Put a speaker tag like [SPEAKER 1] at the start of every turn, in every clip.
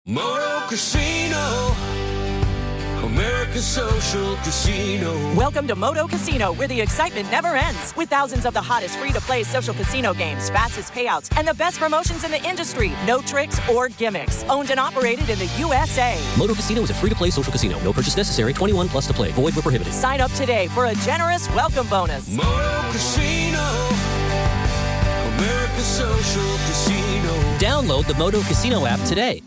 [SPEAKER 1] Moto Casino, America's Social Casino.
[SPEAKER 2] Welcome to Moto Casino, where the excitement never ends. With thousands of the hottest free-to-play social casino games, fastest payouts, and the best promotions in the industry. No tricks or gimmicks. Owned and operated in the USA.
[SPEAKER 3] Moto Casino is a free-to-play social casino. No purchase necessary. 21 plus to play. Void where prohibited.
[SPEAKER 2] Sign up today for a generous welcome bonus.
[SPEAKER 1] Moto Casino, America's Social Casino.
[SPEAKER 3] Download the Moto Casino app today.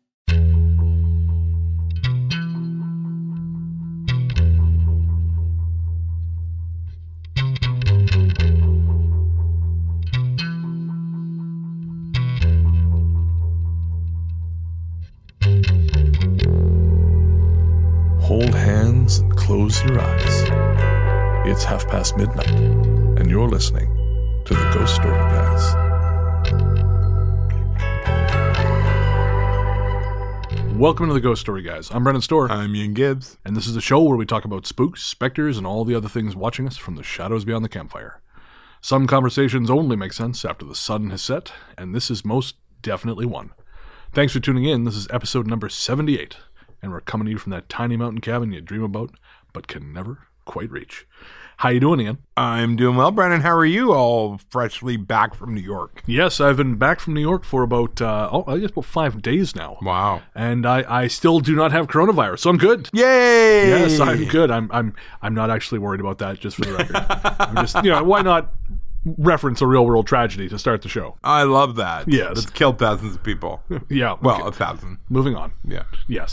[SPEAKER 4] Hold hands and close your eyes. It's midnight, and you're listening to the Ghost Story Guys. Welcome to the Ghost Story Guys. I'm Brennan Storr.
[SPEAKER 5] I'm Ian Gibbs.
[SPEAKER 4] And this is a show where we talk about spooks, specters, and all the other things watching us from the shadows beyond the campfire. Some conversations only make sense after the sun has set, and this is most definitely one. Thanks for tuning in. This is episode number 78. And we're coming to you from that tiny mountain cabin you dream about, but can never quite reach. How you doing, Ian?
[SPEAKER 5] I'm doing well, Brennan. How are you? All freshly back from New York.
[SPEAKER 4] Yes, I've been back from New York for about, I guess about 5 days now.
[SPEAKER 5] Wow.
[SPEAKER 4] And I still do not have coronavirus, so I'm good.
[SPEAKER 5] Yay!
[SPEAKER 4] Yes, I'm good. I'm not actually worried about that, just for the record. I'm just, why not reference a real world tragedy to start the show?
[SPEAKER 5] I love that.
[SPEAKER 4] Yes.
[SPEAKER 5] It's killed thousands of people.
[SPEAKER 4] Yeah.
[SPEAKER 5] Well,
[SPEAKER 4] okay.
[SPEAKER 5] 1,000.
[SPEAKER 4] Moving on.
[SPEAKER 5] Yeah.
[SPEAKER 4] Yes.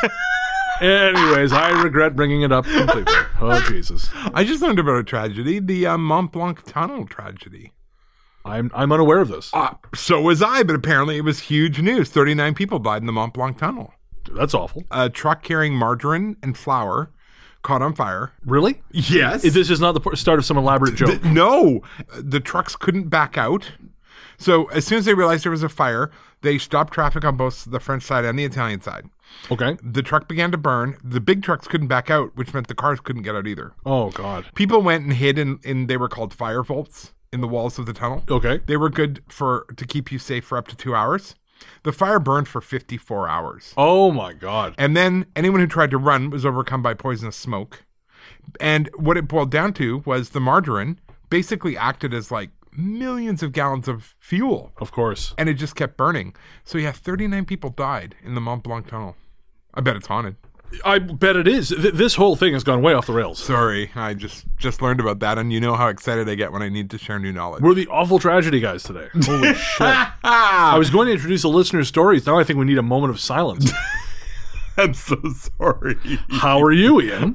[SPEAKER 4] Anyways, I regret bringing it up completely. Oh, Jesus.
[SPEAKER 5] I just learned about a tragedy, the Mont Blanc Tunnel tragedy.
[SPEAKER 4] I'm unaware of this.
[SPEAKER 5] So was I, but apparently it was huge news. 39 people died in the Mont Blanc Tunnel.
[SPEAKER 4] That's awful.
[SPEAKER 5] A truck carrying margarine and flour caught on fire.
[SPEAKER 4] Really?
[SPEAKER 5] Yes.
[SPEAKER 4] This is not the start of some elaborate joke.
[SPEAKER 5] No. The trucks couldn't back out. So as soon as they realized there was a fire, they stopped traffic on both the French side and the Italian side.
[SPEAKER 4] Okay.
[SPEAKER 5] The truck began to burn. The big trucks couldn't back out, which meant the cars couldn't get out either.
[SPEAKER 4] Oh, God.
[SPEAKER 5] People went and hid in they were called fire vaults in the walls of the tunnel.
[SPEAKER 4] Okay.
[SPEAKER 5] They were good to keep you safe for up to 2 hours. The fire burned for 54 hours.
[SPEAKER 4] Oh, my God.
[SPEAKER 5] And then anyone who tried to run was overcome by poisonous smoke. And what it boiled down to was the margarine basically acted as like millions of gallons of fuel.
[SPEAKER 4] Of course.
[SPEAKER 5] And it just kept burning. So yeah, 39 people died in the Mont Blanc Tunnel. I bet it's haunted.
[SPEAKER 4] I bet it is. This whole thing has gone way off the rails.
[SPEAKER 5] Sorry, I just learned about that, and you know how excited I get when I need to share new knowledge.
[SPEAKER 4] We're the awful tragedy guys today. Holy shit. I was going to introduce the listeners' stories. Now I think we need a moment of silence.
[SPEAKER 5] I'm so sorry.
[SPEAKER 4] How are you, Ian?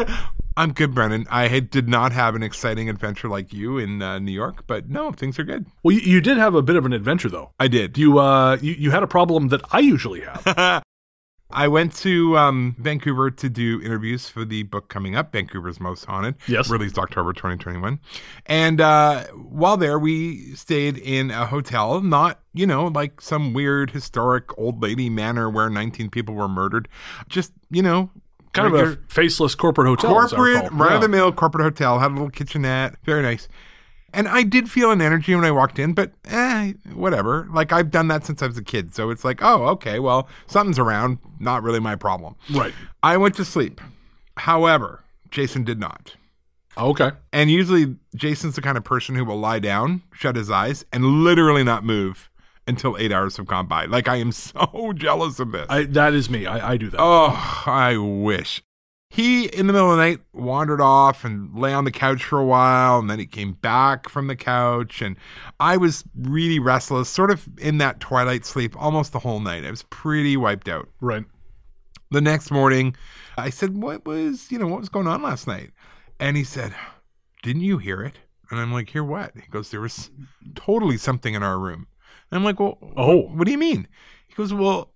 [SPEAKER 5] I'm good, Brennan. I did not have an exciting adventure like you in New York, but no, things are good.
[SPEAKER 4] Well, you did have a bit of an adventure, though.
[SPEAKER 5] I did.
[SPEAKER 4] You had a problem that I usually have.
[SPEAKER 5] I went to Vancouver to do interviews for the book coming up, Vancouver's Most Haunted.
[SPEAKER 4] Yes.
[SPEAKER 5] Released October 2021. And while there, we stayed in a hotel, not, like some weird historic old lady manor where 19 people were murdered. Just,
[SPEAKER 4] kind of a faceless corporate hotel.
[SPEAKER 5] Corporate, run-of-the-mill corporate hotel. Had a little kitchenette. Very nice. And I did feel an energy when I walked in, but whatever. Like, I've done that since I was a kid. So it's like, oh, okay, well, something's around. Not really my problem.
[SPEAKER 4] Right.
[SPEAKER 5] I went to sleep. However, Jason did not.
[SPEAKER 4] Okay.
[SPEAKER 5] And usually Jason's the kind of person who will lie down, shut his eyes, and literally not move until 8 hours have gone by. Like, I am so jealous of this.
[SPEAKER 4] That is me. I do that.
[SPEAKER 5] Oh, I wish. He, in the middle of the night, wandered off and lay on the couch for a while, and then he came back from the couch, and I was really restless, sort of in that twilight sleep almost the whole night. I was pretty wiped out.
[SPEAKER 4] Right.
[SPEAKER 5] The next morning, I said, what was going on last night? And he said, didn't you hear it? And I'm like, hear what? He goes, there was totally something in our room. And I'm like, well, what do you mean? He goes,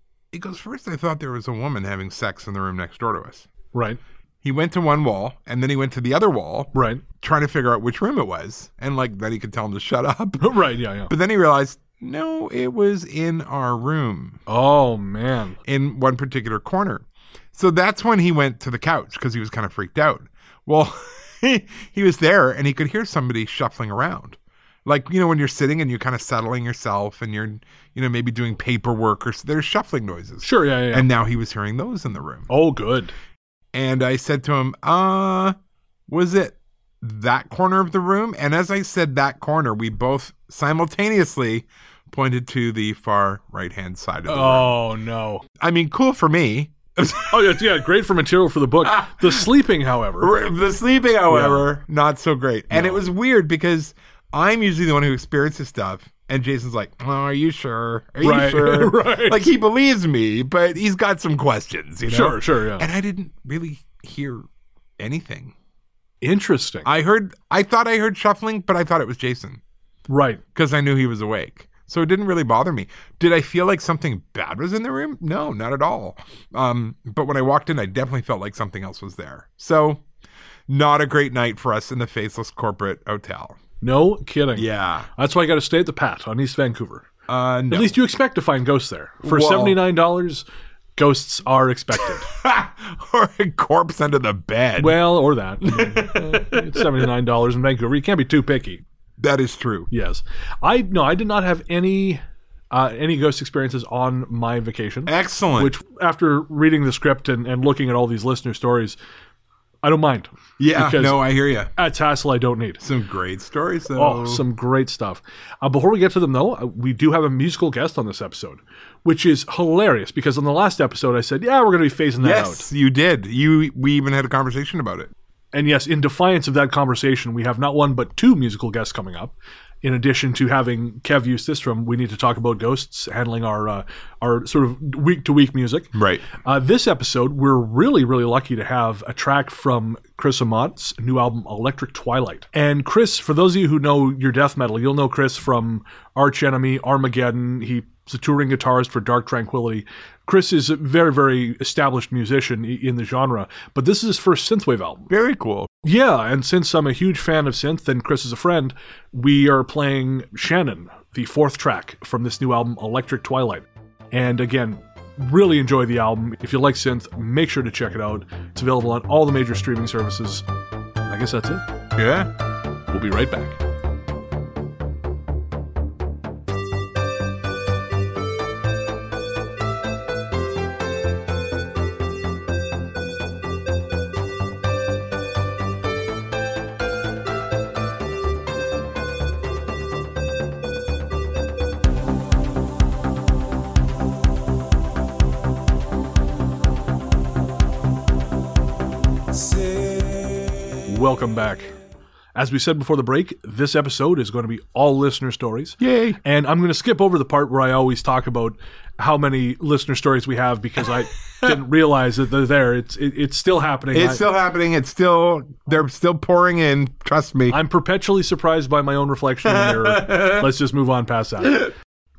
[SPEAKER 5] first I thought there was a woman having sex in the room next door to us.
[SPEAKER 4] Right.
[SPEAKER 5] He went to one wall, and then he went to the other wall.
[SPEAKER 4] Right.
[SPEAKER 5] Trying to figure out which room it was. And then he could tell him to shut up.
[SPEAKER 4] Right, yeah.
[SPEAKER 5] But then he realized, no, it was in our room.
[SPEAKER 4] Oh, man.
[SPEAKER 5] In one particular corner. So that's when he went to the couch, because he was kind of freaked out. Well, he was there, and he could hear somebody shuffling around. Like, when you're sitting and you're kind of settling yourself and you're, maybe doing paperwork or there's shuffling noises.
[SPEAKER 4] Sure, yeah.
[SPEAKER 5] And now he was hearing those in the room.
[SPEAKER 4] Oh, good.
[SPEAKER 5] And I said to him, was it that corner of the room? And as I said that corner, we both simultaneously pointed to the far right-hand side of the room.
[SPEAKER 4] Oh, no.
[SPEAKER 5] I mean, cool for me.
[SPEAKER 4] Oh, yeah, great for material for the book. The sleeping, however.
[SPEAKER 5] Not so great. And it was weird because I'm usually the one who experiences stuff. And Jason's like, oh, are you sure? Are you sure?
[SPEAKER 4] Right.
[SPEAKER 5] Like, he believes me, but he's got some questions,
[SPEAKER 4] Sure, yeah.
[SPEAKER 5] And I didn't really hear anything.
[SPEAKER 4] Interesting.
[SPEAKER 5] I thought I heard shuffling, but I thought it was Jason.
[SPEAKER 4] Right.
[SPEAKER 5] Because I knew he was awake. So it didn't really bother me. Did I feel like something bad was in the room? No, not at all. But when I walked in, I definitely felt like something else was there. So not a great night for us in the Faceless Corporate Hotel.
[SPEAKER 4] No kidding.
[SPEAKER 5] Yeah.
[SPEAKER 4] That's why I got to stay at the Pat on East Vancouver.
[SPEAKER 5] No.
[SPEAKER 4] At least you expect to find ghosts there. For $79, ghosts are expected.
[SPEAKER 5] Or a corpse under the bed.
[SPEAKER 4] Well, or that. It's $79 in Vancouver. You can't be too picky.
[SPEAKER 5] That is true.
[SPEAKER 4] Yes. I did not have any ghost experiences on my vacation.
[SPEAKER 5] Excellent.
[SPEAKER 4] Which, after reading the script and looking at all these listener stories, I don't mind.
[SPEAKER 5] Yeah, no, I hear you.
[SPEAKER 4] At Tassel, I don't need.
[SPEAKER 5] Some great stories, though.
[SPEAKER 4] Oh, some great stuff. Before we get to them, though, we do have a musical guest on this episode, which is hilarious because on the last episode I said, yeah, we're going to be phasing that out.
[SPEAKER 5] Yes, you did. We even had a conversation about it.
[SPEAKER 4] And yes, in defiance of that conversation, we have not one but two musical guests coming up. In addition to having Kev Eustace from We Need to Talk About Ghosts handling our sort of week-to-week music.
[SPEAKER 5] Right.
[SPEAKER 4] This episode, we're really, really lucky to have a track from Chris Amott's new album, Electric Twilight. And Chris, for those of you who know your death metal, you'll know Chris from Arch Enemy, Armageddon. He's a touring guitarist for Dark Tranquillity. Chris is a very, very established musician in the genre, but this is his first synthwave album.
[SPEAKER 5] Very cool.
[SPEAKER 4] Yeah, and since I'm a huge fan of synth and Chris is a friend, we are playing Shannon, the fourth track from this new album, Electric Twilight. And again, really enjoy the album. If you like synth, make sure to check it out. It's available on all the major streaming services. And I guess that's it.
[SPEAKER 5] Yeah.
[SPEAKER 4] We'll be right back. Welcome back. As we said before the break, this episode is going to be all listener stories.
[SPEAKER 5] Yay.
[SPEAKER 4] And I'm going to skip over the part where I always talk about how many listener stories we have because I didn't realize that they're there. It's still happening.
[SPEAKER 5] It's still happening. They're still pouring in. Trust me.
[SPEAKER 4] I'm perpetually surprised by my own reflection in the mirror. Let's just move on past that.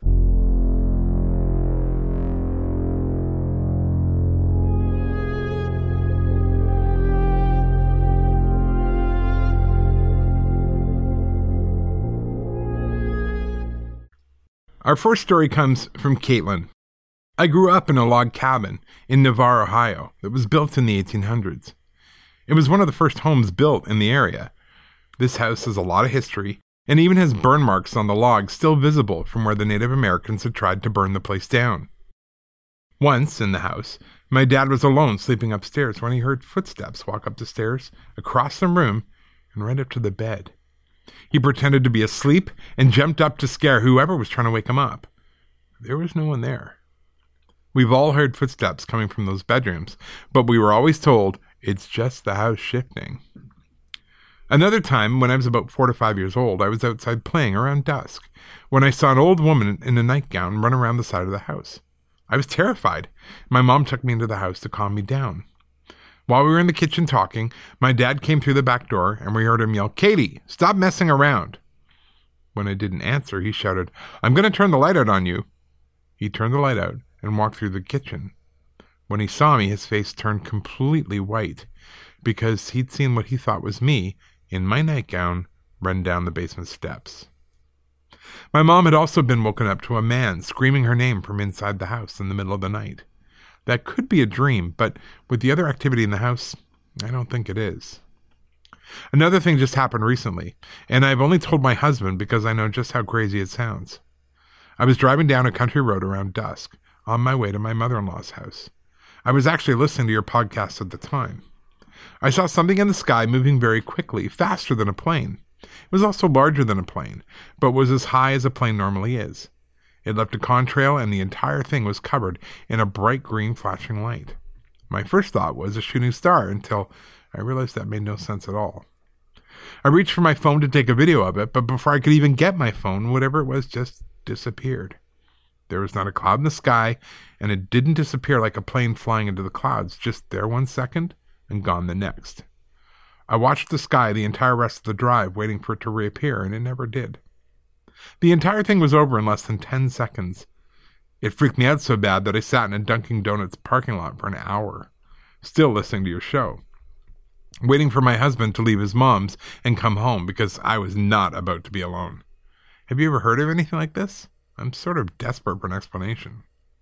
[SPEAKER 5] Our first story comes from Caitlin. I grew up in a log cabin in Navarre, Ohio, that was built in the 1800s. It was one of the first homes built in the area. This house has a lot of history and even has burn marks on the logs still visible from where the Native Americans had tried to burn the place down. Once, in the house, my dad was alone sleeping upstairs when he heard footsteps walk up the stairs, across the room, and right up to the bed. He pretended to be asleep and jumped up to scare whoever was trying to wake him up. There was no one there. We've all heard footsteps coming from those bedrooms, but we were always told it's just the house shifting. Another time, when I was about 4 to 5 years old, I was outside playing around dusk when I saw an old woman in a nightgown run around the side of the house. I was terrified. My mom took me into the house to calm me down. While we were in the kitchen talking, my dad came through the back door and we heard him yell, "Katie, stop messing around." When I didn't answer, he shouted, "I'm going to turn the light out on you." He turned the light out and walked through the kitchen. When he saw me, his face turned completely white because he'd seen what he thought was me in my nightgown run down the basement steps. My mom had also been woken up to a man screaming her name from inside the house in the middle of the night. That could be a dream, but with the other activity in the house, I don't think it is. Another thing just happened recently, and I've only told my husband because I know just how crazy it sounds. I was driving down a country road around dusk on my way to my mother-in-law's house. I was actually listening to your podcast at the time. I saw something in the sky moving very quickly, faster than a plane. It was also larger than a plane, but was as high as a plane normally is. It left a contrail, and the entire thing was covered in a bright green flashing light. My first thought was a shooting star until I realized that made no sense at all. I reached for my phone to take a video of it, but before I could even get my phone, whatever it was just disappeared. There was not a cloud in the sky, and it didn't disappear like a plane flying into the clouds, just there 1 second and gone the next. I watched the sky the entire rest of the drive, waiting for it to reappear, and it never did. The entire thing was over in less than 10 seconds. It freaked me out so bad that I sat in a Dunkin' Donuts parking lot for an hour, still listening to your show, waiting for my husband to leave his mom's and come home because I was not about to be alone. Have you ever heard of anything like this? I'm sort of desperate for an explanation.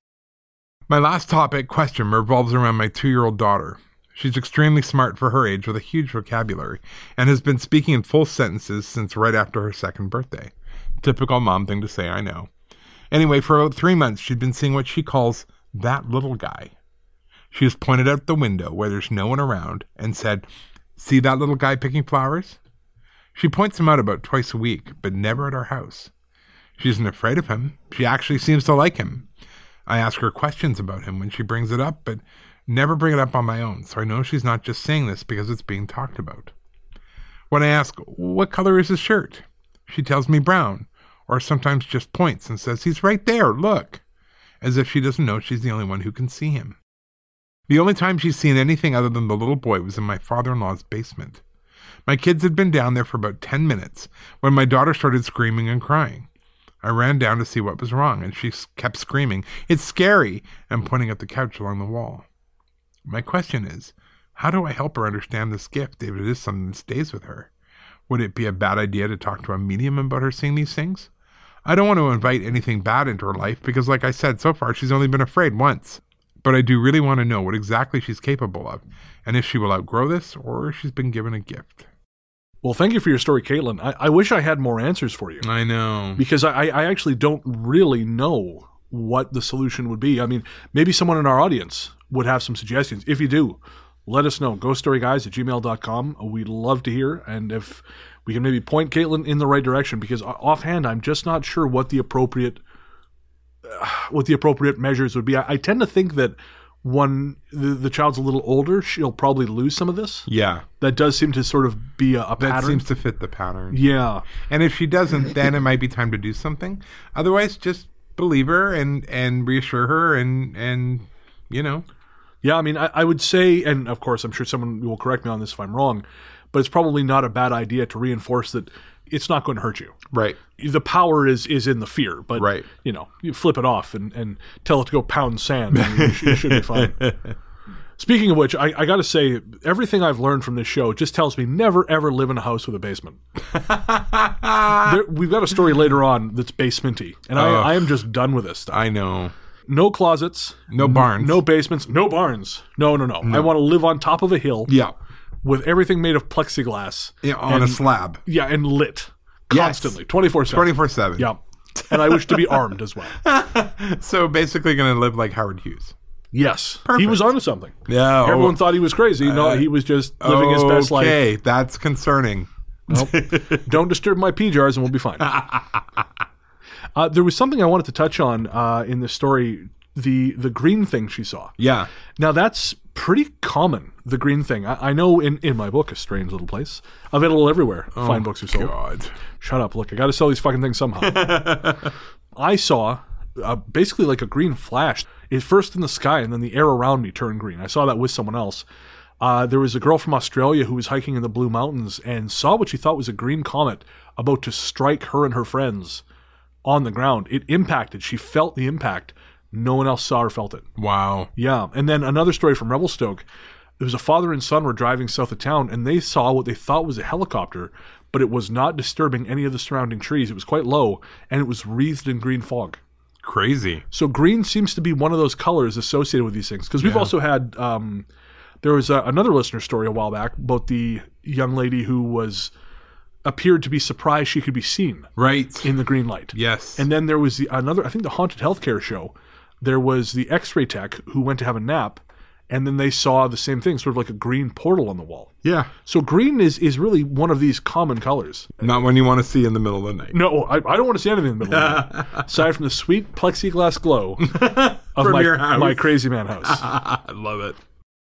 [SPEAKER 5] My last question revolves around my 2-year-old daughter. She's extremely smart for her age with a huge vocabulary and has been speaking in full sentences since right after her 2nd birthday. Typical mom thing to say, I know. Anyway, for about 3 months, she'd been seeing what she calls that little guy. She has pointed out the window where there's no one around and said, "See that little guy picking flowers?" She points him out about twice a week, but never at our house. She isn't afraid of him. She actually seems to like him. I ask her questions about him when she brings it up, but never bring it up on my own, so I know she's not just saying this because it's being talked about. When I ask, "What color is his shirt?" she tells me brown, or sometimes just points and says, "He's right there, look," as if she doesn't know she's the only one who can see him. The only time she's seen anything other than the little boy was in my father-in-law's basement. My kids had been down there for about 10 minutes when my daughter started screaming and crying. I ran down to see what was wrong, and she kept screaming, "It's scary," and pointing at the couch along the wall. My question is, how do I help her understand this gift if it is something that stays with her? Would it be a bad idea to talk to a medium about her seeing these things? I don't want to invite anything bad into her life because, like I said, so far she's only been afraid once. But I do really want to know what exactly she's capable of, and if she will outgrow this, or if she's been given a gift.
[SPEAKER 4] Well, thank you for your story, Caitlin. I wish I had more answers for you.
[SPEAKER 5] I know.
[SPEAKER 4] Because I actually don't really know what the solution would be. I mean, maybe someone in our audience would have some suggestions. If you do, let us know. ghoststoryguys@gmail.com. We'd love to hear. And if we can maybe point Caitlin in the right direction, because offhand, I'm just not sure what the appropriate measures would be. I tend to think that when the child's a little older, she'll probably lose some of this.
[SPEAKER 5] Yeah.
[SPEAKER 4] That does seem to sort of be a pattern.
[SPEAKER 5] That seems to fit the pattern.
[SPEAKER 4] Yeah.
[SPEAKER 5] And if she doesn't, then it might be time to do something. Otherwise, just believe her and reassure her and you know.
[SPEAKER 4] Yeah, I mean, I would say, and of course, I'm sure someone will correct me on this if I'm wrong, but it's probably not a bad idea to reinforce that it's not going to hurt you.
[SPEAKER 5] Right.
[SPEAKER 4] The power is in the fear, but
[SPEAKER 5] right.
[SPEAKER 4] You flip it off and tell it to go pound sand. And you should be fine. Speaking of which, I got to say, everything I've learned from this show just tells me never, ever live in a house with a basement. We've got a story later on that's basementy, and I am just done with this stuff.
[SPEAKER 5] I know.
[SPEAKER 4] No closets.
[SPEAKER 5] No barns.
[SPEAKER 4] No basements. No barns. No. I want to live on top of a hill.
[SPEAKER 5] Yeah.
[SPEAKER 4] With everything made of plexiglass.
[SPEAKER 5] Yeah, on a slab.
[SPEAKER 4] Yeah, and lit. Constantly. 24/7.
[SPEAKER 5] 24/7.
[SPEAKER 4] Yeah. And I wish to be armed as well.
[SPEAKER 5] So basically going to live like Howard Hughes.
[SPEAKER 4] Yes.
[SPEAKER 5] Perfect.
[SPEAKER 4] He was onto something.
[SPEAKER 5] Yeah.
[SPEAKER 4] Everyone thought he was crazy. No, he was just living his best life.
[SPEAKER 5] Okay, that's concerning.
[SPEAKER 4] Nope. Don't disturb my pea jars and we'll be fine. There was something I wanted to touch on in this story, the green thing she saw.
[SPEAKER 5] Yeah.
[SPEAKER 4] Now that's pretty common, the green thing. I know in my book, A Strange Little Place, available everywhere. Fine books are sold.
[SPEAKER 5] God.
[SPEAKER 4] Shut up. Look, I got to sell these fucking things somehow. I saw basically like a green flash. It first in the sky and then the air around me turned green. I saw that with someone else. There was a girl from Australia who was hiking in the Blue Mountains and saw what she thought was a green comet about to strike her and her friends on the ground. It impacted. She felt the impact. No one else saw or felt it.
[SPEAKER 5] Wow.
[SPEAKER 4] Yeah. And then another story from Revelstoke. There was a father and son were driving south of town, and they saw what they thought was a helicopter, but it was not disturbing any of the surrounding trees. It was quite low, and it was wreathed in green fog.
[SPEAKER 5] Crazy.
[SPEAKER 4] So green seems to be one of those colors associated with these things. Because we've also had There was another listener story a while back about the young lady who appeared to be surprised she could be seen
[SPEAKER 5] Right.
[SPEAKER 4] in the green light.
[SPEAKER 5] Yes.
[SPEAKER 4] And then there was I think the Haunted Healthcare show. There was the X-ray tech who went to have a nap, and then they saw the same thing, sort of like a green portal on the wall.
[SPEAKER 5] Yeah.
[SPEAKER 4] So green is really one of these common colors.
[SPEAKER 5] Not one you want to see in the middle of the night.
[SPEAKER 4] No, I don't want to see anything in the middle of the night, aside from the sweet plexiglass glow of
[SPEAKER 5] From your house.
[SPEAKER 4] my crazy man house.
[SPEAKER 5] I love it.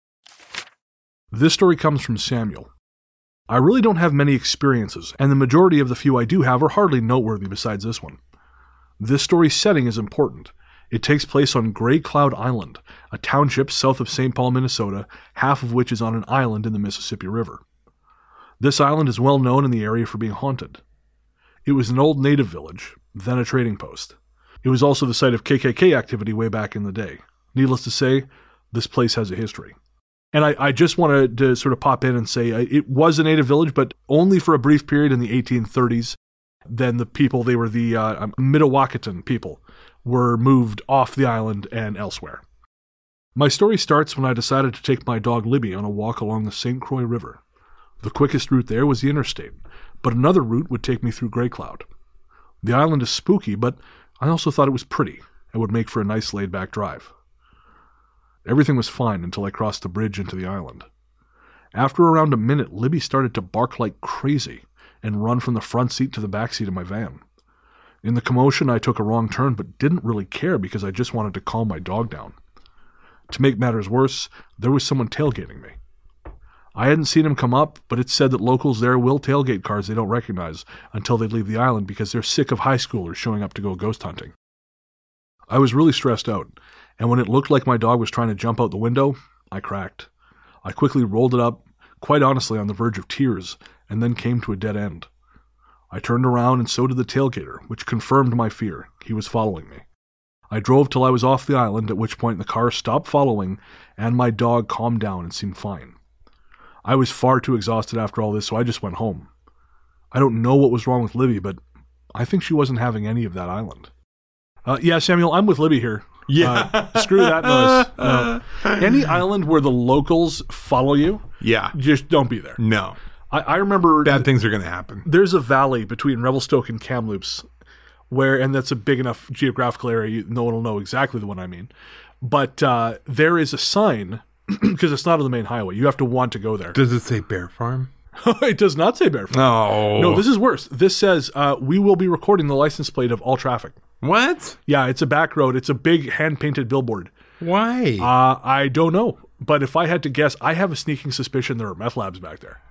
[SPEAKER 4] This story comes from Samuel. I really don't have many experiences, and the majority of the few I do have are hardly noteworthy besides this one. This story's setting is important. It takes place on Grey Cloud Island, a township south of St. Paul, Minnesota, half of which is on an island in the Mississippi River. This island is well known in the area for being haunted. It was an old native village, then a trading post. It was also the site of KKK activity way back in the day. Needless to say, this place has a history. And I just wanted to sort of pop in and say it was a native village, but only for a brief period in the 1830s. Then the people, they were the Mdewakanton people, were moved off the island and elsewhere. My story starts when I decided to take my dog Libby on a walk along the St. Croix River. The quickest route there was the interstate, but another route would take me through Grey Cloud. The island is spooky, but I also thought it was pretty and would make for a nice laid-back drive. Everything was fine until I crossed the bridge into the island. After around a minute, Libby started to bark like crazy and run from the front seat to the back seat of my van. In the commotion, I took a wrong turn, but didn't really care because I just wanted to calm my dog down. To make matters worse, there was someone tailgating me. I hadn't seen him come up, but it's said that locals there will tailgate cars they don't recognize until they leave the island because they're sick of high schoolers showing up to go ghost hunting. I was really stressed out, and when it looked like my dog was trying to jump out the window, I cracked. I quickly rolled it up, quite honestly on the verge of tears, and then came to a dead end. I turned around and so did the tailgater, which confirmed my fear. He was following me. I drove till I was off the island, at which point the car stopped following, and my dog calmed down and seemed fine. I was far too exhausted after all this, so I just went home. I don't know what was wrong with Libby, but I think she wasn't having any of that island. Yeah, Samuel, I'm with Libby here.
[SPEAKER 5] Yeah.
[SPEAKER 4] Screw that noise. Any island where the locals follow you,
[SPEAKER 5] Yeah.
[SPEAKER 4] just don't be there.
[SPEAKER 5] No.
[SPEAKER 4] I remember
[SPEAKER 5] Bad things are going to happen.
[SPEAKER 4] there's a valley between Revelstoke and Kamloops and that's a big enough geographical area, no one will know exactly the one I mean. But there is a sign, because it's not on the main highway. You have to want to go there.
[SPEAKER 5] Does it say Bear Farm?
[SPEAKER 4] It does not say Bear Farm.
[SPEAKER 5] No.
[SPEAKER 4] No, this is worse. This says, we will be recording the license plate of all traffic.
[SPEAKER 5] What?
[SPEAKER 4] Yeah, it's a back road. It's a big hand-painted billboard.
[SPEAKER 5] Why?
[SPEAKER 4] I don't know. But if I had to guess, I have a sneaking suspicion there are meth labs back there.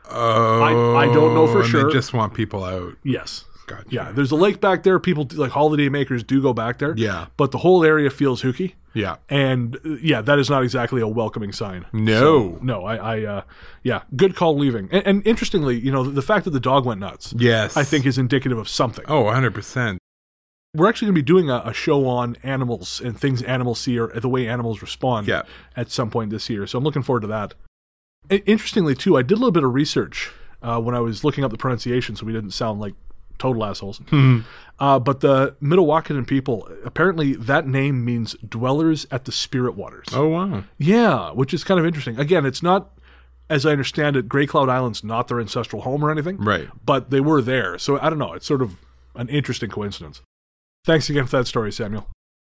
[SPEAKER 4] I don't know for
[SPEAKER 5] and
[SPEAKER 4] sure.
[SPEAKER 5] They just want people out.
[SPEAKER 4] Yes.
[SPEAKER 5] Gotcha.
[SPEAKER 4] Yeah, there's a lake back there. People, like holiday makers, do go back there.
[SPEAKER 5] Yeah.
[SPEAKER 4] But the whole area feels hooky.
[SPEAKER 5] Yeah.
[SPEAKER 4] And yeah, that is not exactly a welcoming sign.
[SPEAKER 5] No.
[SPEAKER 4] So, no, yeah, good call leaving. And interestingly, the fact that the dog went nuts,
[SPEAKER 5] Yes.
[SPEAKER 4] I think is indicative of something.
[SPEAKER 5] Oh, 100%.
[SPEAKER 4] We're actually going to be doing a show on animals and things animals see or the way animals respond at some point this year. So I'm looking forward to that. Interestingly, too, I did a little bit of research when I was looking up the pronunciation so we didn't sound like total assholes. But the Mdewakanton people, apparently that name means dwellers at the spirit waters.
[SPEAKER 5] Oh, wow.
[SPEAKER 4] Yeah, which is kind of interesting. Again, it's not, as I understand it, Grey Cloud Island's not their ancestral home or anything.
[SPEAKER 5] Right.
[SPEAKER 4] But they were there. So I don't know. It's sort of an interesting coincidence. Thanks again for that story, Samuel.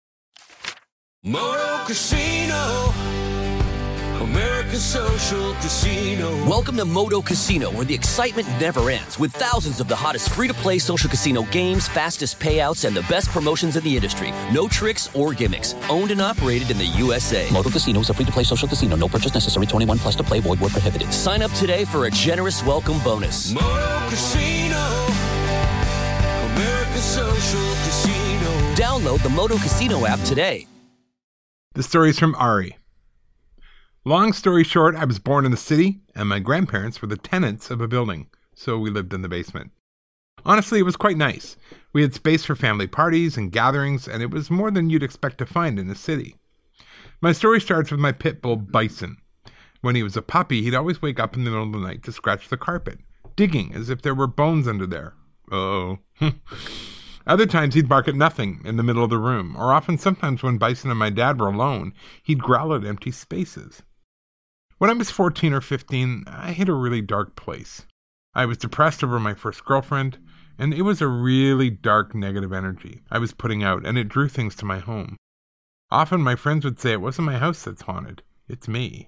[SPEAKER 1] Moto Casino, America's social casino.
[SPEAKER 3] Welcome to Moto Casino, where the excitement never ends, with thousands of the hottest free-to-play social casino games, fastest payouts, and the best promotions in the industry. No tricks or gimmicks. Owned and operated in the USA.
[SPEAKER 6] Moto Casino is a free-to-play social casino. No purchase necessary. 21 plus to play. Void where prohibited.
[SPEAKER 3] Sign up today for a generous welcome bonus.
[SPEAKER 1] Moto Casino, America's social casino.
[SPEAKER 3] Download the Moto Casino app today.
[SPEAKER 5] The story's from Ari. Long story short, I was born in the city, and my grandparents were the tenants of a building, so we lived in the basement. Honestly, it was quite nice. We had space for family parties and gatherings, and it was more than you'd expect to find in a city. My story starts with my pit bull, Bison. When he was a puppy, he'd always wake up in the middle of the night to scratch the carpet, digging as if there were bones under there. Uh-oh. Other times he'd bark at nothing in the middle of the room, or often sometimes when Bison and my dad were alone, he'd growl at empty spaces. When I was 14 or 15, I hit a really dark place. I was depressed over my first girlfriend, and it was a really dark negative energy I was putting out, and it drew things to my home. Often my friends would say it wasn't my house that's haunted, it's me.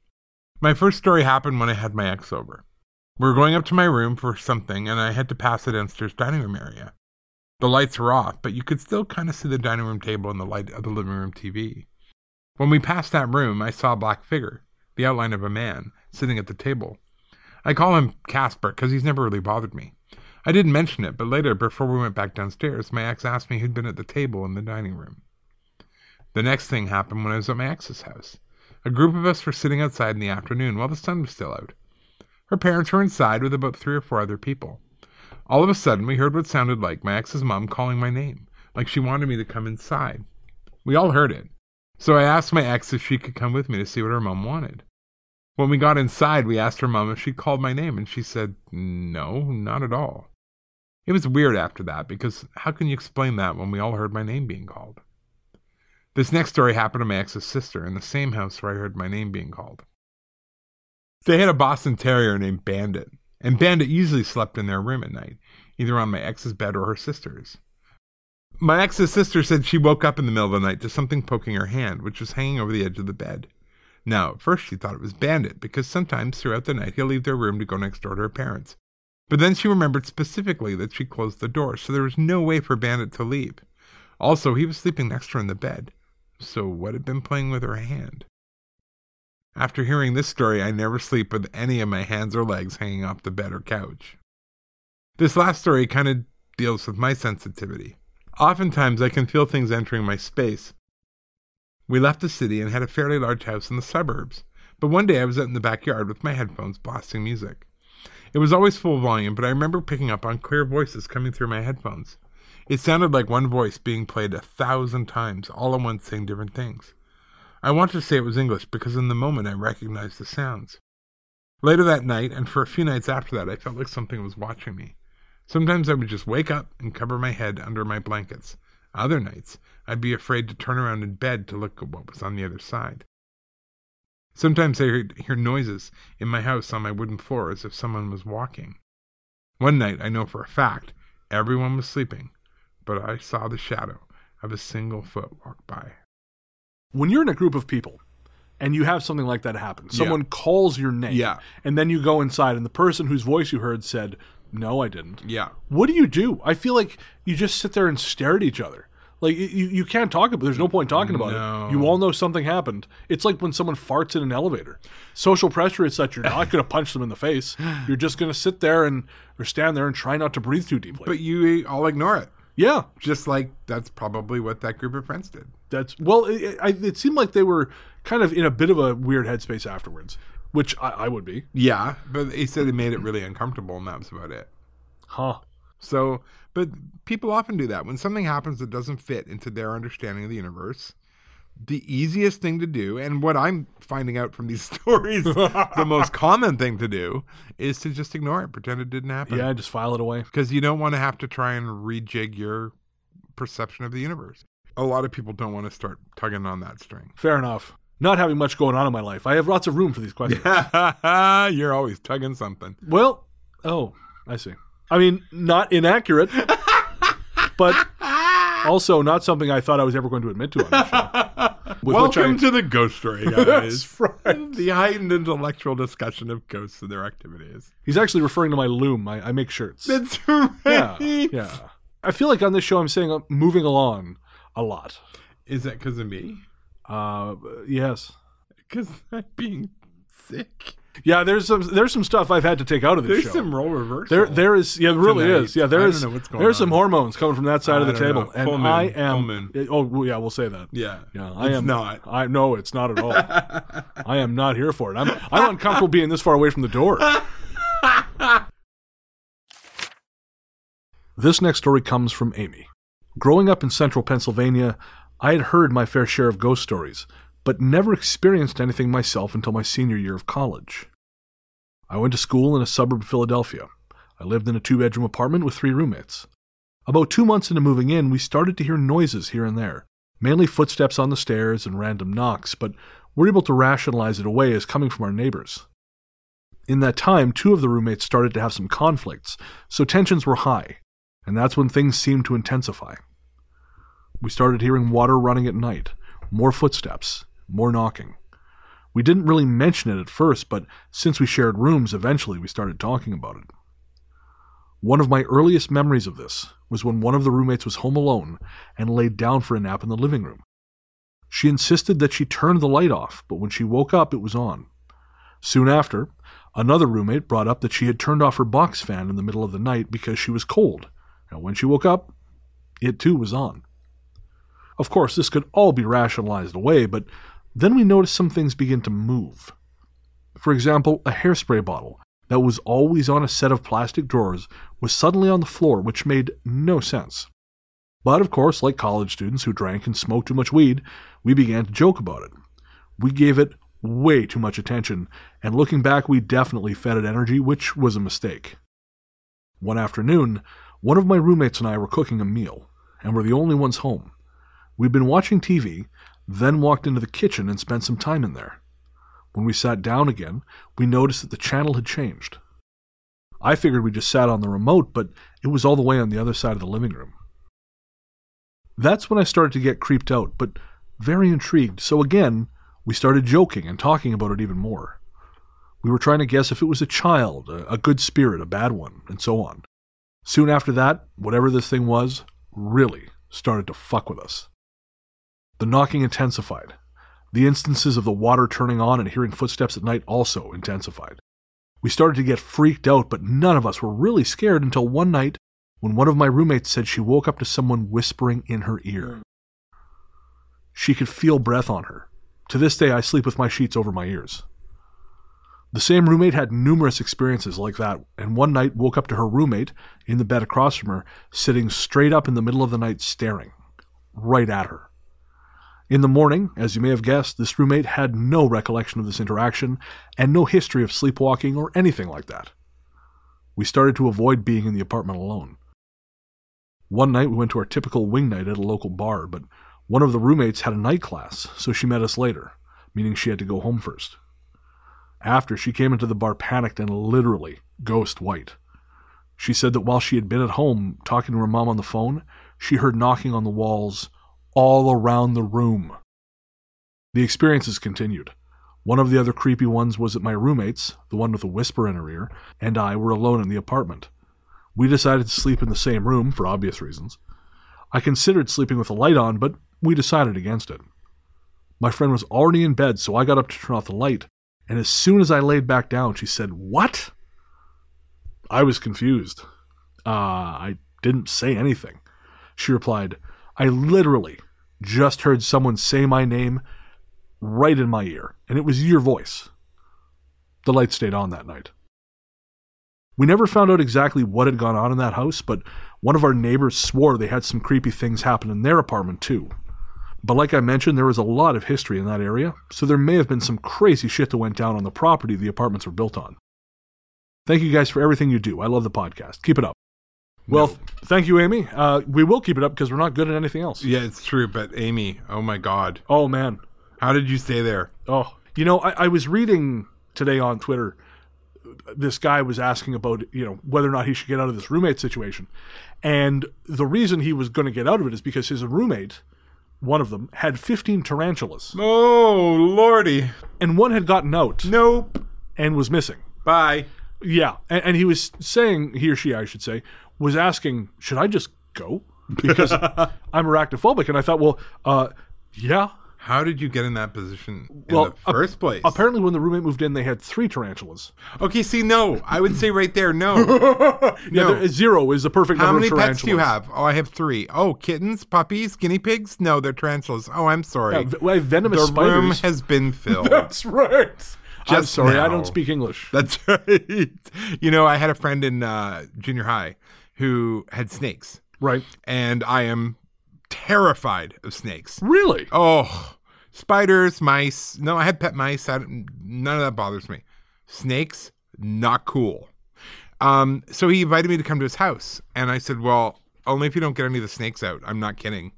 [SPEAKER 5] My first story happened when I had my ex over. We were going up to my room for something, and I had to pass the downstairs dining room area. The lights were off, but you could still kind of see the dining room table and the light of the living room TV. When we passed that room, I saw a black figure, the outline of a man, sitting at the table. I call him Casper because he's never really bothered me. I didn't mention it, but later, before we went back downstairs, my ex asked me who'd been at the table in the dining room. The next thing happened when I was at my ex's house. A group of us were sitting outside in the afternoon while the sun was still out. Her parents were inside with about 3 or 4 other people. All of a sudden, we heard what sounded like my ex's mom calling my name, like she wanted me to come inside. We all heard it, so I asked my ex if she could come with me to see what her mom wanted. When we got inside, we asked her mom if she called my name, and she said, no, not at all. It was weird after that, because how can you explain that when we all heard my name being called? This next story happened to my ex's sister in the same house where I heard my name being called. They had a Boston Terrier named Bandit, and Bandit usually slept in their room at night, either on my ex's bed or her sister's. My ex's sister said she woke up in the middle of the night to something poking her hand, which was hanging over the edge of the bed. Now, at first she thought it was Bandit, because sometimes throughout the night he'll leave their room to go next door to her parents. But then she remembered specifically that she closed the door, so there was no way for Bandit to leave. Also, he was sleeping next to her in the bed. So what had been playing with her hand? After hearing this story, I never sleep with any of my hands or legs hanging off the bed or couch. This last story kind of deals with my sensitivity. Oftentimes I can feel things entering my space. We left the city and had a fairly large house in the suburbs, but one day I was out in the backyard with my headphones blasting music. It was always full volume, but I remember picking up on clear voices coming through my headphones. It sounded like one voice being played 1,000 times, all at once saying different things. I wanted to say it was English because in the moment I recognized the sounds. Later that night, and for a few nights after that, I felt like something was watching me. Sometimes I would just wake up and cover my head under my blankets. Other nights, I'd be afraid to turn around in bed to look at what was on the other side. Sometimes I hear noises in my house on my wooden floor as if someone was walking. One night, I know for a fact, everyone was sleeping, but I saw the shadow of a single foot walk by.
[SPEAKER 4] When you're in a group of people and you have something like that happen, someone calls your name, and then you go inside and the person whose voice you heard said, no, I didn't.
[SPEAKER 5] Yeah.
[SPEAKER 4] What do? I feel like you just sit there and stare at each other. Like, you can't talk about it. There's no point talking about it. You all know something happened. It's like when someone farts in an elevator. Social pressure is such you're not going to punch them in the face. You're just going to sit there or stand there and try not to breathe too deeply.
[SPEAKER 5] But you all ignore it.
[SPEAKER 4] Yeah.
[SPEAKER 5] Just like that's probably what that group of friends did.
[SPEAKER 4] It seemed like they were kind of in a bit of a weird headspace afterwards, which I would be.
[SPEAKER 5] Yeah, but he said it made it really uncomfortable, and that was about it.
[SPEAKER 4] Huh.
[SPEAKER 5] So, but people often do that. When something happens that doesn't fit into their understanding of the universe, the easiest thing to do, and what I'm finding out from these stories, the most common thing to do, is to just ignore it, pretend it didn't happen.
[SPEAKER 4] Yeah, just file it away.
[SPEAKER 5] Because you don't want to have to try and rejig your perception of the universe. A lot of people don't want to start tugging on that string.
[SPEAKER 4] Fair enough. Not having much going on in my life, I have lots of room for these questions.
[SPEAKER 5] You're always tugging something.
[SPEAKER 4] Well, I see. I mean, not inaccurate, but also not something I thought I was ever going to admit to on this show.
[SPEAKER 5] Welcome to the ghost story, guys.
[SPEAKER 4] That's right.
[SPEAKER 5] The heightened intellectual discussion of ghosts and their activities.
[SPEAKER 4] He's actually referring to my loom. I make shirts.
[SPEAKER 5] That's right.
[SPEAKER 4] Yeah. I feel like on this show I'm saying moving along a lot.
[SPEAKER 5] Is that because of me?
[SPEAKER 4] Yes.
[SPEAKER 5] Because I'm being sick.
[SPEAKER 4] Yeah, there's some stuff I've had to take out of this show.
[SPEAKER 5] There's some role reversal.
[SPEAKER 4] There is, yeah, it really
[SPEAKER 5] tonight.
[SPEAKER 4] is. Yeah,
[SPEAKER 5] I don't know what's going
[SPEAKER 4] there's
[SPEAKER 5] on.
[SPEAKER 4] some hormones coming from that side of the table, and
[SPEAKER 5] full moon,
[SPEAKER 4] I am.
[SPEAKER 5] Full moon.
[SPEAKER 4] Oh, yeah, we'll say that.
[SPEAKER 5] Yeah,
[SPEAKER 4] I am
[SPEAKER 5] not.
[SPEAKER 4] No, it's not at all. I am not here for it. I'm uncomfortable being this far away from the door. This next story comes from Amy. Growing up in central Pennsylvania, I had heard my fair share of ghost stories, but never experienced anything myself until my senior year of college. I went to school in a suburb of Philadelphia. I lived in a 2-bedroom apartment with 3 roommates. About 2 months into moving in, we started to hear noises here and there, mainly footsteps on the stairs and random knocks, but we're able to rationalize it away as coming from our neighbors. In that time, 2 of the roommates started to have some conflicts, so tensions were high, and that's when things seemed to intensify. We started hearing water running at night, more footsteps, more knocking. We didn't really mention it at first, but since we shared rooms, eventually we started talking about it. One of my earliest memories of this was when one of the roommates was home alone and laid down for a nap in the living room. She insisted that she turned the light off, but when she woke up, it was on. Soon after, another roommate brought up that she had turned off her box fan in the middle of the night because she was cold, and when she woke up, it too was on. Of course, this could all be rationalized away, but then we noticed some things begin to move. For example, a hairspray bottle that was always on a set of plastic drawers was suddenly on the floor, which made no sense. But of course, like college students who drank and smoked too much weed, we began to joke about it. We gave it way too much attention, and looking back, we definitely fed it energy, which was a mistake. One afternoon, one of my roommates and I were cooking a meal, and were the only ones home. We'd been watching TV, then walked into the kitchen and spent some time in there. When we sat down again, we noticed that the channel had changed. I figured we just sat on the remote, but it was all the way on the other side of the living room. That's when I started to get creeped out, but very intrigued, so again, we started joking and talking about it even more. We were trying to guess if it was a child, a good spirit, a bad one, and so on. Soon after that, whatever this thing was, really started to fuck with us. The knocking intensified. The instances of the water turning on and hearing footsteps at night also intensified. We started to get freaked out, but none of us were really scared until one night when one of my roommates said she woke up to someone whispering in her ear. She could feel breath on her. To this day, I sleep with my sheets over my ears. The same roommate had numerous experiences like that, and one night woke up to her roommate, in the bed across from her, sitting straight up in the middle of the night staring, right at her. In the morning, as you may have guessed, this roommate had no recollection of this interaction, and no history of sleepwalking or anything like that. We started to avoid being in the apartment alone. One night we went to our typical wing night at a local bar, but one of the roommates had a night class, so she met us later, meaning she had to go home first. After, she came into the bar panicked and literally ghost white. She said that while she had been at home talking to her mom on the phone, she heard knocking on the walls all around the room. The experiences continued. One of the other creepy ones was that my roommates, the one with a whisper in her ear, and I were alone in the apartment. We decided to sleep in the same room for obvious reasons. I considered sleeping with the light on, but we decided against it. My friend was already in bed, so I got up to turn off the light, and as soon as I laid back down, she said, "What?" I was confused. I didn't say anything. She replied, "I literally just heard someone say my name right in my ear, and it was your voice." The light stayed on that night. We never found out exactly what had gone on in that house, but one of our neighbors swore they had some creepy things happen in their apartment too. But like I mentioned, there was a lot of history in that area, so there may have been some crazy shit that went down on the property the apartments were built on. Thank you guys for everything you do. I love the podcast. Keep it up. Well, thank you, Amy. We will keep it up because we're not good at anything else.
[SPEAKER 5] Yeah, it's true. But Amy, oh my God.
[SPEAKER 4] Oh, man.
[SPEAKER 5] How did you stay there?
[SPEAKER 4] Oh, I was reading today on Twitter, this guy was asking about, whether or not he should get out of this roommate situation. And the reason he was going to get out of it is because his roommate, one of them, had 15 tarantulas.
[SPEAKER 5] Oh, Lordy.
[SPEAKER 4] And one had gotten out.
[SPEAKER 5] Nope.
[SPEAKER 4] And was missing.
[SPEAKER 5] Bye.
[SPEAKER 4] Yeah. And he was saying, he or she, I should say, was asking, should I just go? Because I'm arachnophobic. And I thought, well, yeah.
[SPEAKER 5] How did you get in that position in the first place?
[SPEAKER 4] Apparently when the roommate moved in, they had 3 tarantulas.
[SPEAKER 5] Okay, see, no. I would say right there, no.
[SPEAKER 4] Yeah, 0 is the perfect number of tarantulas.
[SPEAKER 5] How many pets do you have? Oh, I have 3. Oh, kittens, puppies, guinea pigs? No, they're tarantulas. Oh, I'm sorry.
[SPEAKER 4] Yeah, I have venomous spiders.
[SPEAKER 5] The room has been filled.
[SPEAKER 4] That's right. I'm sorry,
[SPEAKER 5] now.
[SPEAKER 4] I don't speak English.
[SPEAKER 5] That's right. I had a friend in junior high who had snakes.
[SPEAKER 4] Right.
[SPEAKER 5] And I am terrified of snakes.
[SPEAKER 4] Really?
[SPEAKER 5] Oh, spiders, mice. No, I had pet mice. None of that bothers me. Snakes, not cool. So he invited me to come to his house. And I said, well, only if you don't get any of the snakes out. I'm not kidding.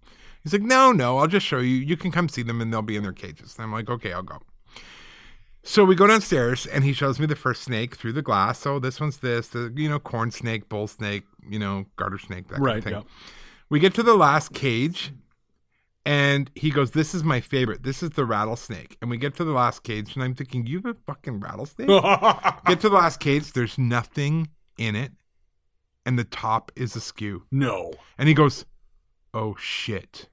[SPEAKER 5] He's like, no, I'll just show you. You can come see them and they'll be in their cages. And I'm like, okay, I'll go. So we go downstairs and he shows me the first snake through the glass. So this one's the corn snake, bull snake, garter snake, that kind of thing. Yeah. We get to the last cage and he goes, this is my favorite. This is the rattlesnake. And we get to the last cage and I'm thinking, you have a fucking rattlesnake? Get to the last cage. There's nothing in it. And the top is askew.
[SPEAKER 4] No.
[SPEAKER 5] And he goes, oh shit.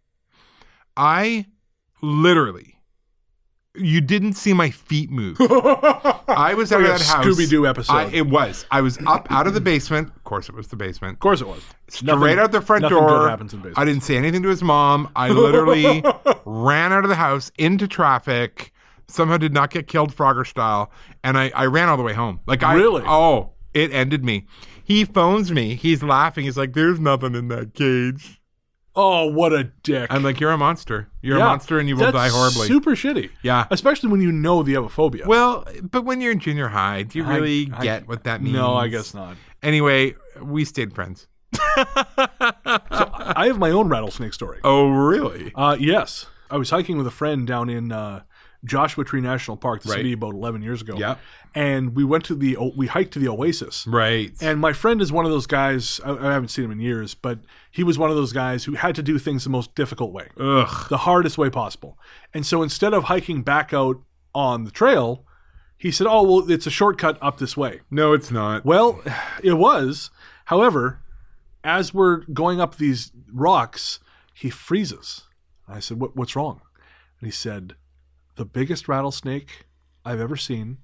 [SPEAKER 5] I literally... You didn't see my feet move. I was out of that house.
[SPEAKER 4] Scooby-Doo episode.
[SPEAKER 5] It was. I was up out of the basement. Of course it was the basement.
[SPEAKER 4] Of course it was.
[SPEAKER 5] Straight out the front door.
[SPEAKER 4] Nothing good happens in basements.
[SPEAKER 5] I didn't say anything to his mom. I literally ran out of the house into traffic. Somehow did not get killed Frogger style. And I ran all the way home.
[SPEAKER 4] Really?
[SPEAKER 5] Oh, it ended me. He phones me. He's laughing. He's like, there's nothing in that cage.
[SPEAKER 4] Oh, what a dick.
[SPEAKER 5] I'm like, you're a monster. You're a monster and you will die horribly.
[SPEAKER 4] Super shitty.
[SPEAKER 5] Yeah.
[SPEAKER 4] Especially when you know you have a phobia.
[SPEAKER 5] Well, but when you're in junior high, do you really get what that means?
[SPEAKER 4] No, I guess not.
[SPEAKER 5] Anyway, we stayed friends.
[SPEAKER 4] So I have my own rattlesnake story.
[SPEAKER 5] Oh, really?
[SPEAKER 4] Yes. I was hiking with a friend down in Joshua Tree National Park, the city, about 11 years ago.
[SPEAKER 5] Yeah.
[SPEAKER 4] And we hiked to the Oasis.
[SPEAKER 5] Right.
[SPEAKER 4] And my friend is one of those guys, I haven't seen him in years, but he was one of those guys who had to do things the most difficult way.
[SPEAKER 5] Ugh.
[SPEAKER 4] The hardest way possible. And so instead of hiking back out on the trail, he said, oh, well, it's a shortcut up this way.
[SPEAKER 5] No, it's not.
[SPEAKER 4] Well, it was. However, as we're going up these rocks, he freezes. I said, what's wrong? And he said, the biggest rattlesnake I've ever seen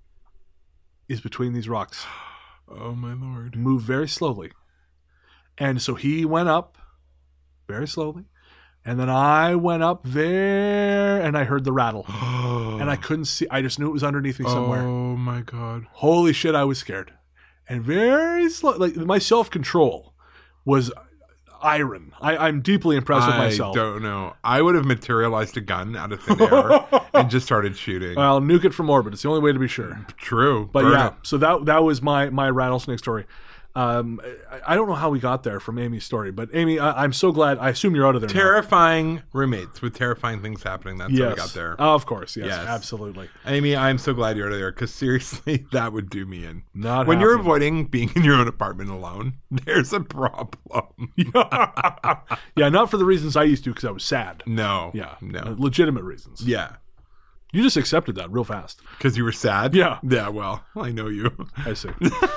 [SPEAKER 4] is between these rocks.
[SPEAKER 5] Oh, my Lord.
[SPEAKER 4] Move very slowly. And so he went up very slowly. And then I went up there and I heard the rattle. And I couldn't see. I just knew it was underneath me somewhere.
[SPEAKER 5] Oh, my God.
[SPEAKER 4] Holy shit, I was scared. And very slow. Like, my self-control was iron. I'm deeply impressed with myself.
[SPEAKER 5] I don't know. I would have materialized a gun out of thin air and just started shooting.
[SPEAKER 4] Well, nuke it from orbit. It's the only way to be sure.
[SPEAKER 5] True.
[SPEAKER 4] But yeah, so that was my rattlesnake story. I don't know how we got there from Amy's story, but Amy, I'm so glad. I assume you're out of there now.
[SPEAKER 5] Terrifying roommates with terrifying things happening. That's how we got there.
[SPEAKER 4] Of course, yes, absolutely.
[SPEAKER 5] Amy, I'm so glad you're out of there because seriously, that would do me in.
[SPEAKER 4] When
[SPEAKER 5] you're avoiding being in your own apartment alone, there's a problem.
[SPEAKER 4] Yeah, not for the reasons I used to because I was sad.
[SPEAKER 5] No.
[SPEAKER 4] Yeah.
[SPEAKER 5] No.
[SPEAKER 4] Legitimate reasons.
[SPEAKER 5] Yeah.
[SPEAKER 4] You just accepted that real fast.
[SPEAKER 5] Because you were sad?
[SPEAKER 4] Yeah.
[SPEAKER 5] Yeah, well, I know you.
[SPEAKER 4] I see.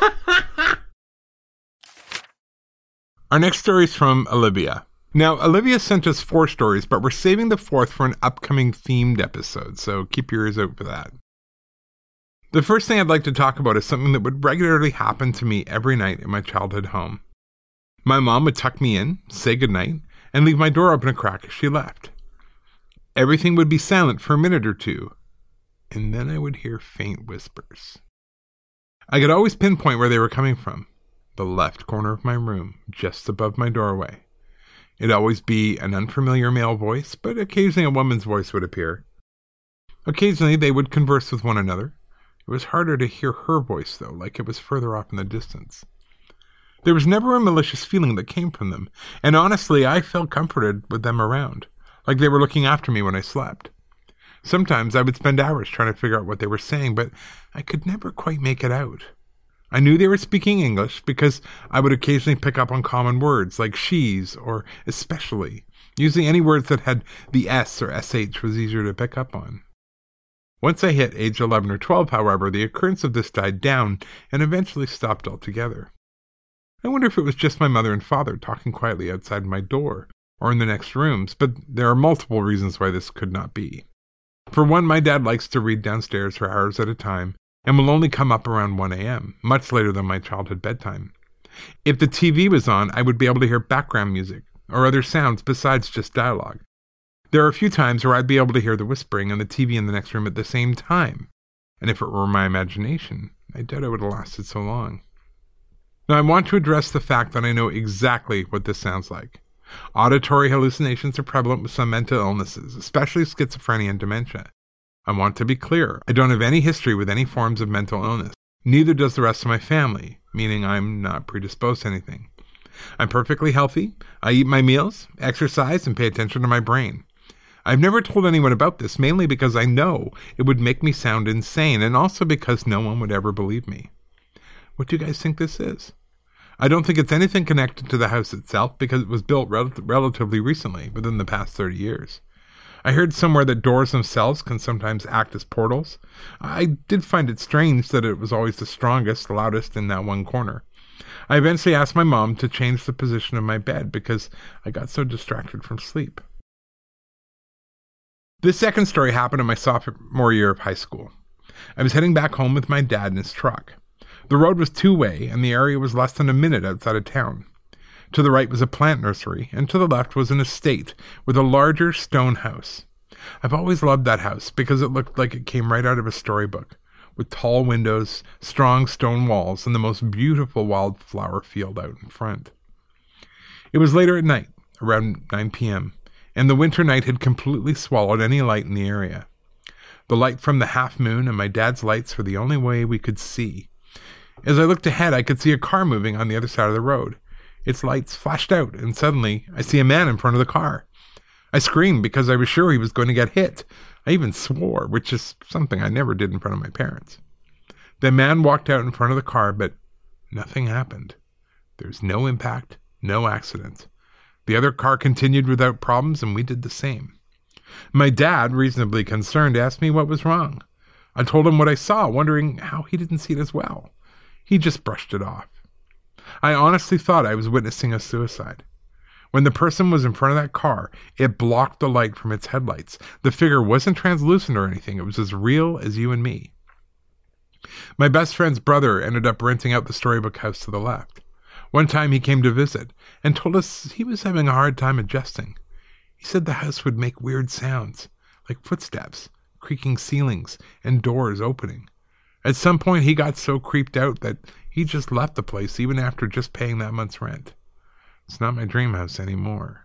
[SPEAKER 5] Our next story is from Olivia. Now, Olivia sent us 4 stories, but we're saving the 4th for an upcoming themed episode, so keep your ears out for that. The first thing I'd like to talk about is something that would regularly happen to me every night in my childhood home. My mom would tuck me in, say goodnight, and leave my door open a crack as she left. Everything would be silent for a minute or two, and then I would hear faint whispers. I could always pinpoint where they were coming from. The left corner of my room, just above my doorway. It'd always be an unfamiliar male voice, but occasionally a woman's voice would appear. Occasionally they would converse with one another. It was harder to hear her voice, though, like it was further off in the distance. There was never a malicious feeling that came from them, and honestly, I felt comforted with them around, like they were looking after me when I slept. Sometimes I would spend hours trying to figure out what they were saying, but I could never quite make it out. I knew they were speaking English because I would occasionally pick up on common words like she's or especially. Usually any words that had the S or SH was easier to pick up on. Once I hit age 11 or 12, however, the occurrence of this died down and eventually stopped altogether. I wonder if it was just my mother and father talking quietly outside my door or in the next rooms, but there are multiple reasons why this could not be. For one, my dad likes to read downstairs for hours at a time, and will only come up around 1 a.m., much later than my childhood bedtime. If the TV was on, I would be able to hear background music, or other sounds besides just dialogue. There are a few times where I'd be able to hear the whispering and the TV in the next room at the same time, and if it were my imagination, I doubt it would have lasted so long. Now, I want to address the fact that I know exactly what this sounds like. Auditory hallucinations are prevalent with some mental illnesses, especially schizophrenia and dementia. I want to be clear, I don't have any history with any forms of mental illness. Neither does the rest of my family, meaning I'm not predisposed to anything. I'm perfectly healthy. I eat my meals, exercise, and pay attention to my brain. I've never told anyone about this, mainly because I know it would make me sound insane, and also because no one would ever believe me. What do you guys think this is? I don't think it's anything connected to the house itself, because it was built relatively recently, within the past 30 years. I heard somewhere that doors themselves can sometimes act as portals. I did find it strange that it was always the strongest, loudest in that one corner. I eventually asked my mom to change the position of my bed because I got so distracted from sleep. This second story happened in my sophomore year of high school. I was heading back home with my dad in his truck. The road was two-way, and the area was less than a minute outside of town. To the right was a plant nursery, and to the left was an estate with a larger stone house. I've always loved that house because it looked like it came right out of a storybook, with tall windows, strong stone walls, and the most beautiful wildflower field out in front. It was later at night, around 9 p.m., and the winter night had completely swallowed any light in the area. The light from the half moon and my dad's lights were the only way we could see. As I looked ahead, I could see a car moving on the other side of the road. Its lights flashed out, and suddenly I see a man in front of the car. I screamed because I was sure he was going to get hit. I even swore, which is something I never did in front of my parents. The man walked out in front of the car, but nothing happened. There's no impact, no accident. The other car continued without problems, and we did the same. My dad, reasonably concerned, asked me what was wrong. I told him what I saw, wondering how he didn't see it as well. He just brushed it off. I honestly thought I was witnessing a suicide. When the person was in front of that car, it blocked the light from its headlights. The figure wasn't translucent or anything. It was as real as you and me. My best friend's brother ended up renting out the storybook house to the left. One time he came to visit and told us he was having a hard time adjusting. He said the house would make weird sounds, like footsteps, creaking ceilings, and doors opening. At some point he got so creeped out that he just left the place even after just paying that month's rent. It's not my dream house anymore.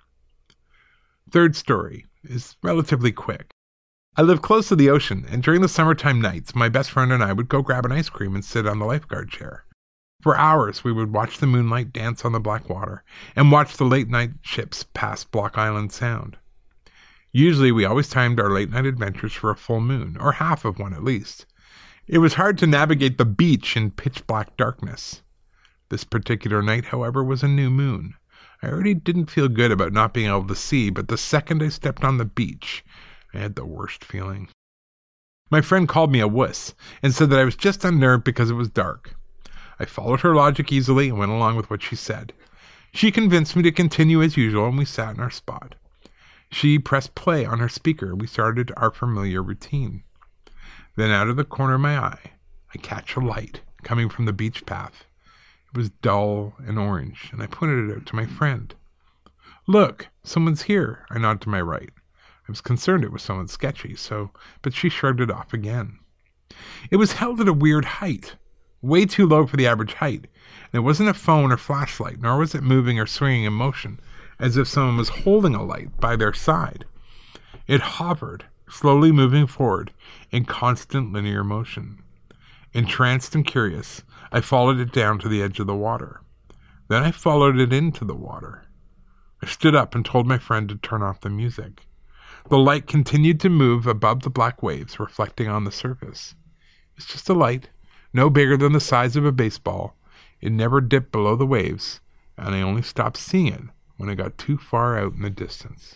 [SPEAKER 5] Third story is relatively quick. I live close to the ocean, and during the summertime nights, my best friend and I would go grab an ice cream and sit on the lifeguard chair. For hours, we would watch the moonlight dance on the black water and watch the late-night ships pass Block Island Sound. Usually, we always timed our late-night adventures for a full moon, or half of one at least. It was hard to navigate the beach in pitch-black darkness. This particular night, however, was a new moon. I already didn't feel good about not being able to see, but the second I stepped on the beach, I had the worst feeling. My friend called me a wuss and said that I was just unnerved because it was dark. I followed her logic easily and went along with what she said. She convinced me to continue as usual, and we sat in our spot. She pressed play on her speaker, and we started our familiar routine. Then out of the corner of my eye, I catch a light coming from the beach path. It was dull and orange, and I pointed it out to my friend. "Look, someone's here," I nodded to my right. I was concerned it was someone sketchy, but she shrugged it off again. It was held at a weird height, way too low for the average height, and it wasn't a phone or flashlight, nor was it moving or swinging in motion, as if someone was holding a light by their side. It hovered, slowly moving forward in constant linear motion. Entranced and curious, I followed it down to the edge of the water. Then I followed it into the water. I stood up and told my friend to turn off the music. The light continued to move above the black waves, reflecting on the surface. It was just a light, no bigger than the size of a baseball. It never dipped below the waves, and I only stopped seeing it when I got too far out in the distance.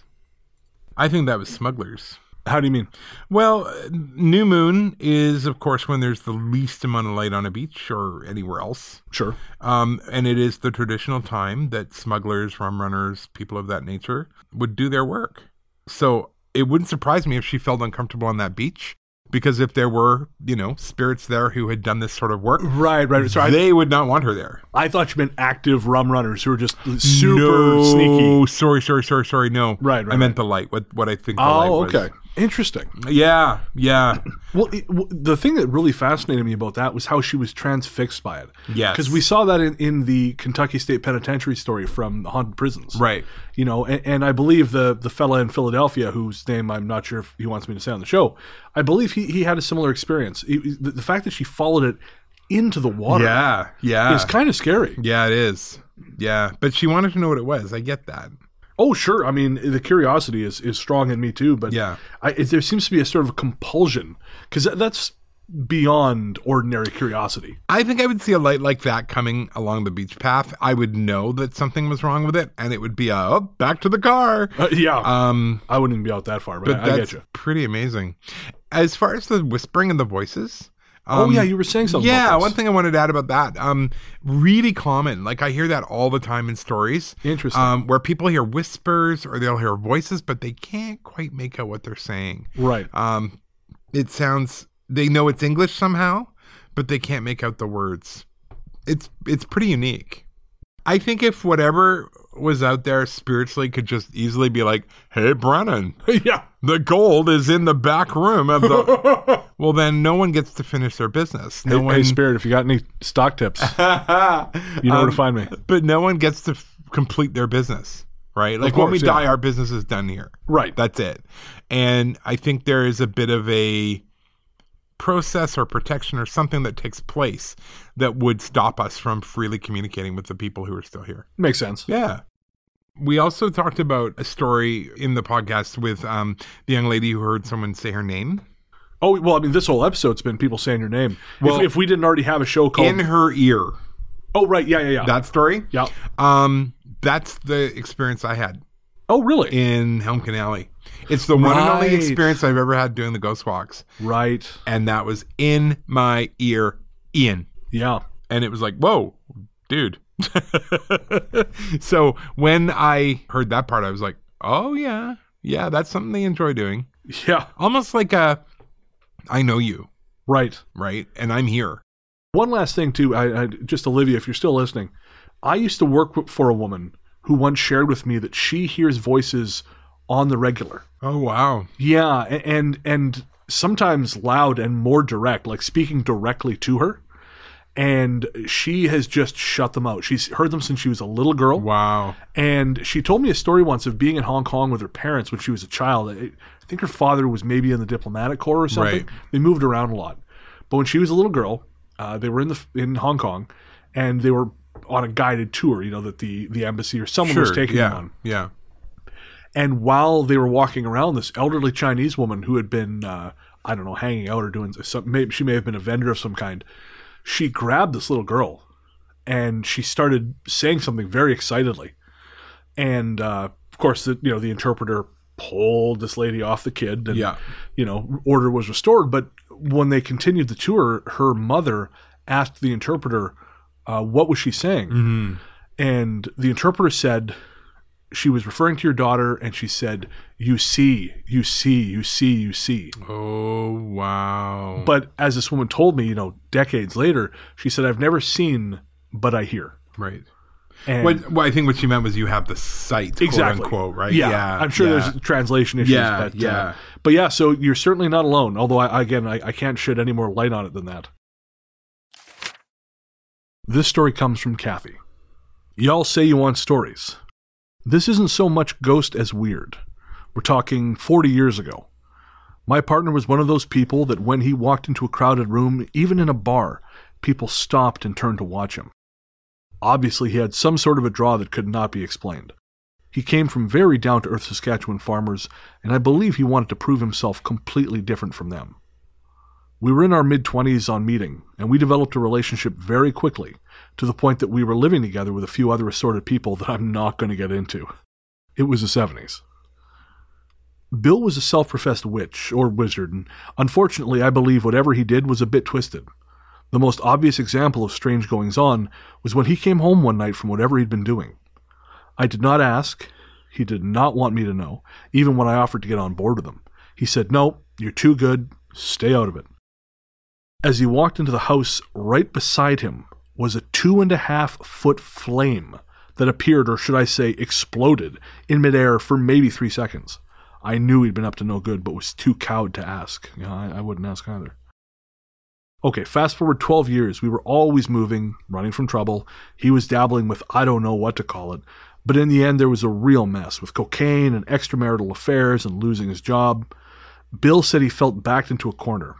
[SPEAKER 5] I think that was smugglers.
[SPEAKER 4] How do you mean?
[SPEAKER 5] Well, new moon is, of course, when there's the least amount of light on a beach or anywhere else.
[SPEAKER 4] Sure.
[SPEAKER 5] And it is the traditional time that smugglers, rum runners, people of that nature would do their work. So it wouldn't surprise me if she felt uncomfortable on that beach, because if there were, spirits there who had done this sort of work,
[SPEAKER 4] right. So
[SPEAKER 5] they would not want her there.
[SPEAKER 4] I thought you meant active rum runners who were just super sneaky.
[SPEAKER 5] Sorry. No,
[SPEAKER 4] right.
[SPEAKER 5] I meant the light. What I think the light was.
[SPEAKER 4] Oh, okay. Interesting.
[SPEAKER 5] Yeah.
[SPEAKER 4] Well, the thing that really fascinated me about that was how she was transfixed by it.
[SPEAKER 5] Yes.
[SPEAKER 4] Because we saw that in the Kentucky State Penitentiary story from the Haunted Prisons.
[SPEAKER 5] Right.
[SPEAKER 4] And I believe the fella in Philadelphia, whose name I'm not sure if he wants me to say on the show, I believe he had a similar experience. The fact that she followed it into the water
[SPEAKER 5] Yeah.
[SPEAKER 4] is kind of scary.
[SPEAKER 5] Yeah, it is. Yeah. But she wanted to know what it was. I get that.
[SPEAKER 4] Oh, sure. I mean, the curiosity is strong in me too, but
[SPEAKER 5] Yeah.
[SPEAKER 4] there seems to be a sort of a compulsion, because that's beyond ordinary curiosity.
[SPEAKER 5] I think I would see a light like that coming along the beach path. I would know that something was wrong with it, and it would be back to the car.
[SPEAKER 4] Yeah. I wouldn't even be out that far, but I
[SPEAKER 5] that's
[SPEAKER 4] get you.
[SPEAKER 5] pretty amazing. As far as the whispering and the voices.
[SPEAKER 4] You were saying something
[SPEAKER 5] Yeah,
[SPEAKER 4] about this.
[SPEAKER 5] one thing I wanted to add about that. Really common. Like, I hear that all the time in stories.
[SPEAKER 4] Interesting.
[SPEAKER 5] Where people hear whispers or they'll hear voices, but they can't quite make out what they're saying.
[SPEAKER 4] Right.
[SPEAKER 5] It sounds, they know it's English somehow, but they can't make out the words. It's pretty unique. I think if whatever was out there spiritually could just easily be like, hey, Brennan,
[SPEAKER 4] Yeah.
[SPEAKER 5] the gold is in the back room of the... Well, then no one gets to finish their business.
[SPEAKER 4] Hey, Spirit, if you got any stock tips, you know where to find me.
[SPEAKER 5] But no one gets to complete their business, right? Like, when we
[SPEAKER 4] course, yeah.
[SPEAKER 5] die, our business is done here.
[SPEAKER 4] Right.
[SPEAKER 5] That's it. And I think there is a bit of a process or protection or something that takes place that would stop us from freely communicating with the people who are still here.
[SPEAKER 4] Makes sense.
[SPEAKER 5] Yeah. We also talked about a story in the podcast with the young lady who heard someone say her name.
[SPEAKER 4] Oh, well, I mean, this whole episode's been people saying your name.
[SPEAKER 5] Well,
[SPEAKER 4] if we didn't already have a show called...
[SPEAKER 5] In her ear.
[SPEAKER 4] Oh, right. Yeah.
[SPEAKER 5] That story?
[SPEAKER 4] Yeah.
[SPEAKER 5] That's the experience I had
[SPEAKER 4] Oh, really?
[SPEAKER 5] in Helmkin Alley. It's the one and only
[SPEAKER 4] Right.
[SPEAKER 5] experience I've ever had doing the ghost walks.
[SPEAKER 4] Right.
[SPEAKER 5] And that was in my ear, Ian.
[SPEAKER 4] Yeah.
[SPEAKER 5] And it was like, whoa, dude. So when I heard that part, I was like, oh, yeah. Yeah, that's something they enjoy doing.
[SPEAKER 4] Yeah.
[SPEAKER 5] Almost like I know you,
[SPEAKER 4] Right.
[SPEAKER 5] right? And I'm here.
[SPEAKER 4] One last thing, too. I just, Olivia, if you're still listening, I used to work for a woman who once shared with me that she hears voices on the regular.
[SPEAKER 5] Oh, wow.
[SPEAKER 4] Yeah, and sometimes loud and more direct, like speaking directly to her. And she has just shut them out. She's heard them since she was a little girl.
[SPEAKER 5] Wow.
[SPEAKER 4] And she told me a story once of being in Hong Kong with her parents when she was a child. I think her father was maybe in the diplomatic corps or something.
[SPEAKER 5] Right.
[SPEAKER 4] They moved around a lot. But when she was a little girl, they were in Hong Kong, and they were on a guided tour, that the embassy or someone was taking them on.
[SPEAKER 5] Yeah.
[SPEAKER 4] And while they were walking around, this elderly Chinese woman who had been, hanging out or doing something, she may have been a vendor of some kind, she grabbed this little girl and she started saying something very excitedly. And, of course, the interpreter pulled this lady off the kid and, order was restored. But when they continued the tour, her mother asked the interpreter, what was she saying?
[SPEAKER 5] Mm-hmm.
[SPEAKER 4] And the interpreter said, she was referring to your daughter, and she said, you see.
[SPEAKER 5] Oh, wow.
[SPEAKER 4] But as this woman told me, decades later, she said, I've never seen, but I hear.
[SPEAKER 5] Right.
[SPEAKER 4] And
[SPEAKER 5] I think what she meant was you have the sight,
[SPEAKER 4] exactly.
[SPEAKER 5] quote unquote, right?
[SPEAKER 4] Yeah. I'm sure there's translation issues.
[SPEAKER 5] Yeah,
[SPEAKER 4] but yeah, so you're certainly not alone, although I can't shed any more light on it than that. This story comes from Kathy. Y'all say you want stories. This isn't so much ghost as weird. We're talking 40 years ago. My partner was one of those people that when he walked into a crowded room, even in a bar, people stopped and turned to watch him. Obviously, he had some sort of a draw that could not be explained. He came from very down-to-earth Saskatchewan farmers, and I believe he wanted to prove himself completely different from them. We were in our mid-20s on meeting, and we developed a relationship very quickly, to the point that we were living together with a few other assorted people that I'm not going to get into. It was the 70s. Bill was a self-professed witch, or wizard, and unfortunately I believe whatever he did was a bit twisted. The most obvious example of strange goings-on was when he came home one night from whatever he'd been doing. I did not ask. He did not want me to know, even when I offered to get on board with him. He said, no, you're too good, stay out of it. As he walked into the house, right beside him was a 2.5-foot flame that appeared, or should I say exploded, in midair for maybe 3 seconds. I knew he'd been up to no good, but was too cowed to ask. I wouldn't ask either. Okay, fast forward 12 years. We were always moving, running from trouble. He was dabbling with I don't know what to call it. But in the end, there was a real mess with cocaine and extramarital affairs and losing his job. Bill said he felt backed into a corner.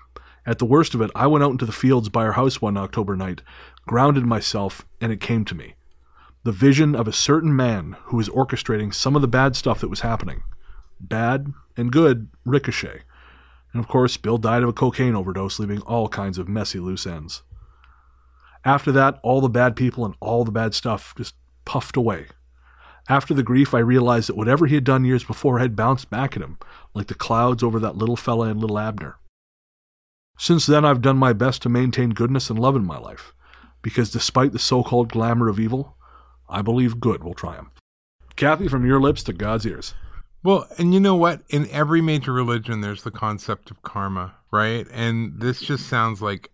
[SPEAKER 4] At the worst of it, I went out into the fields by our house one October night, grounded myself, and it came to me. The vision of a certain man who was orchestrating some of the bad stuff that was happening. Bad and good ricochet. And of course, Bill died of a cocaine overdose, leaving all kinds of messy loose ends. After that, all the bad people and all the bad stuff just puffed away. After the grief, I realized that whatever he had done years before had bounced back at him, like the clouds over that little fella in Little Abner. Since then, I've done my best to maintain goodness and love in my life, because despite the so-called glamour of evil, I believe good will triumph. Kathy, from your lips to God's ears.
[SPEAKER 5] Well, and you know what? In every major religion, there's the concept of karma, right? And this just sounds like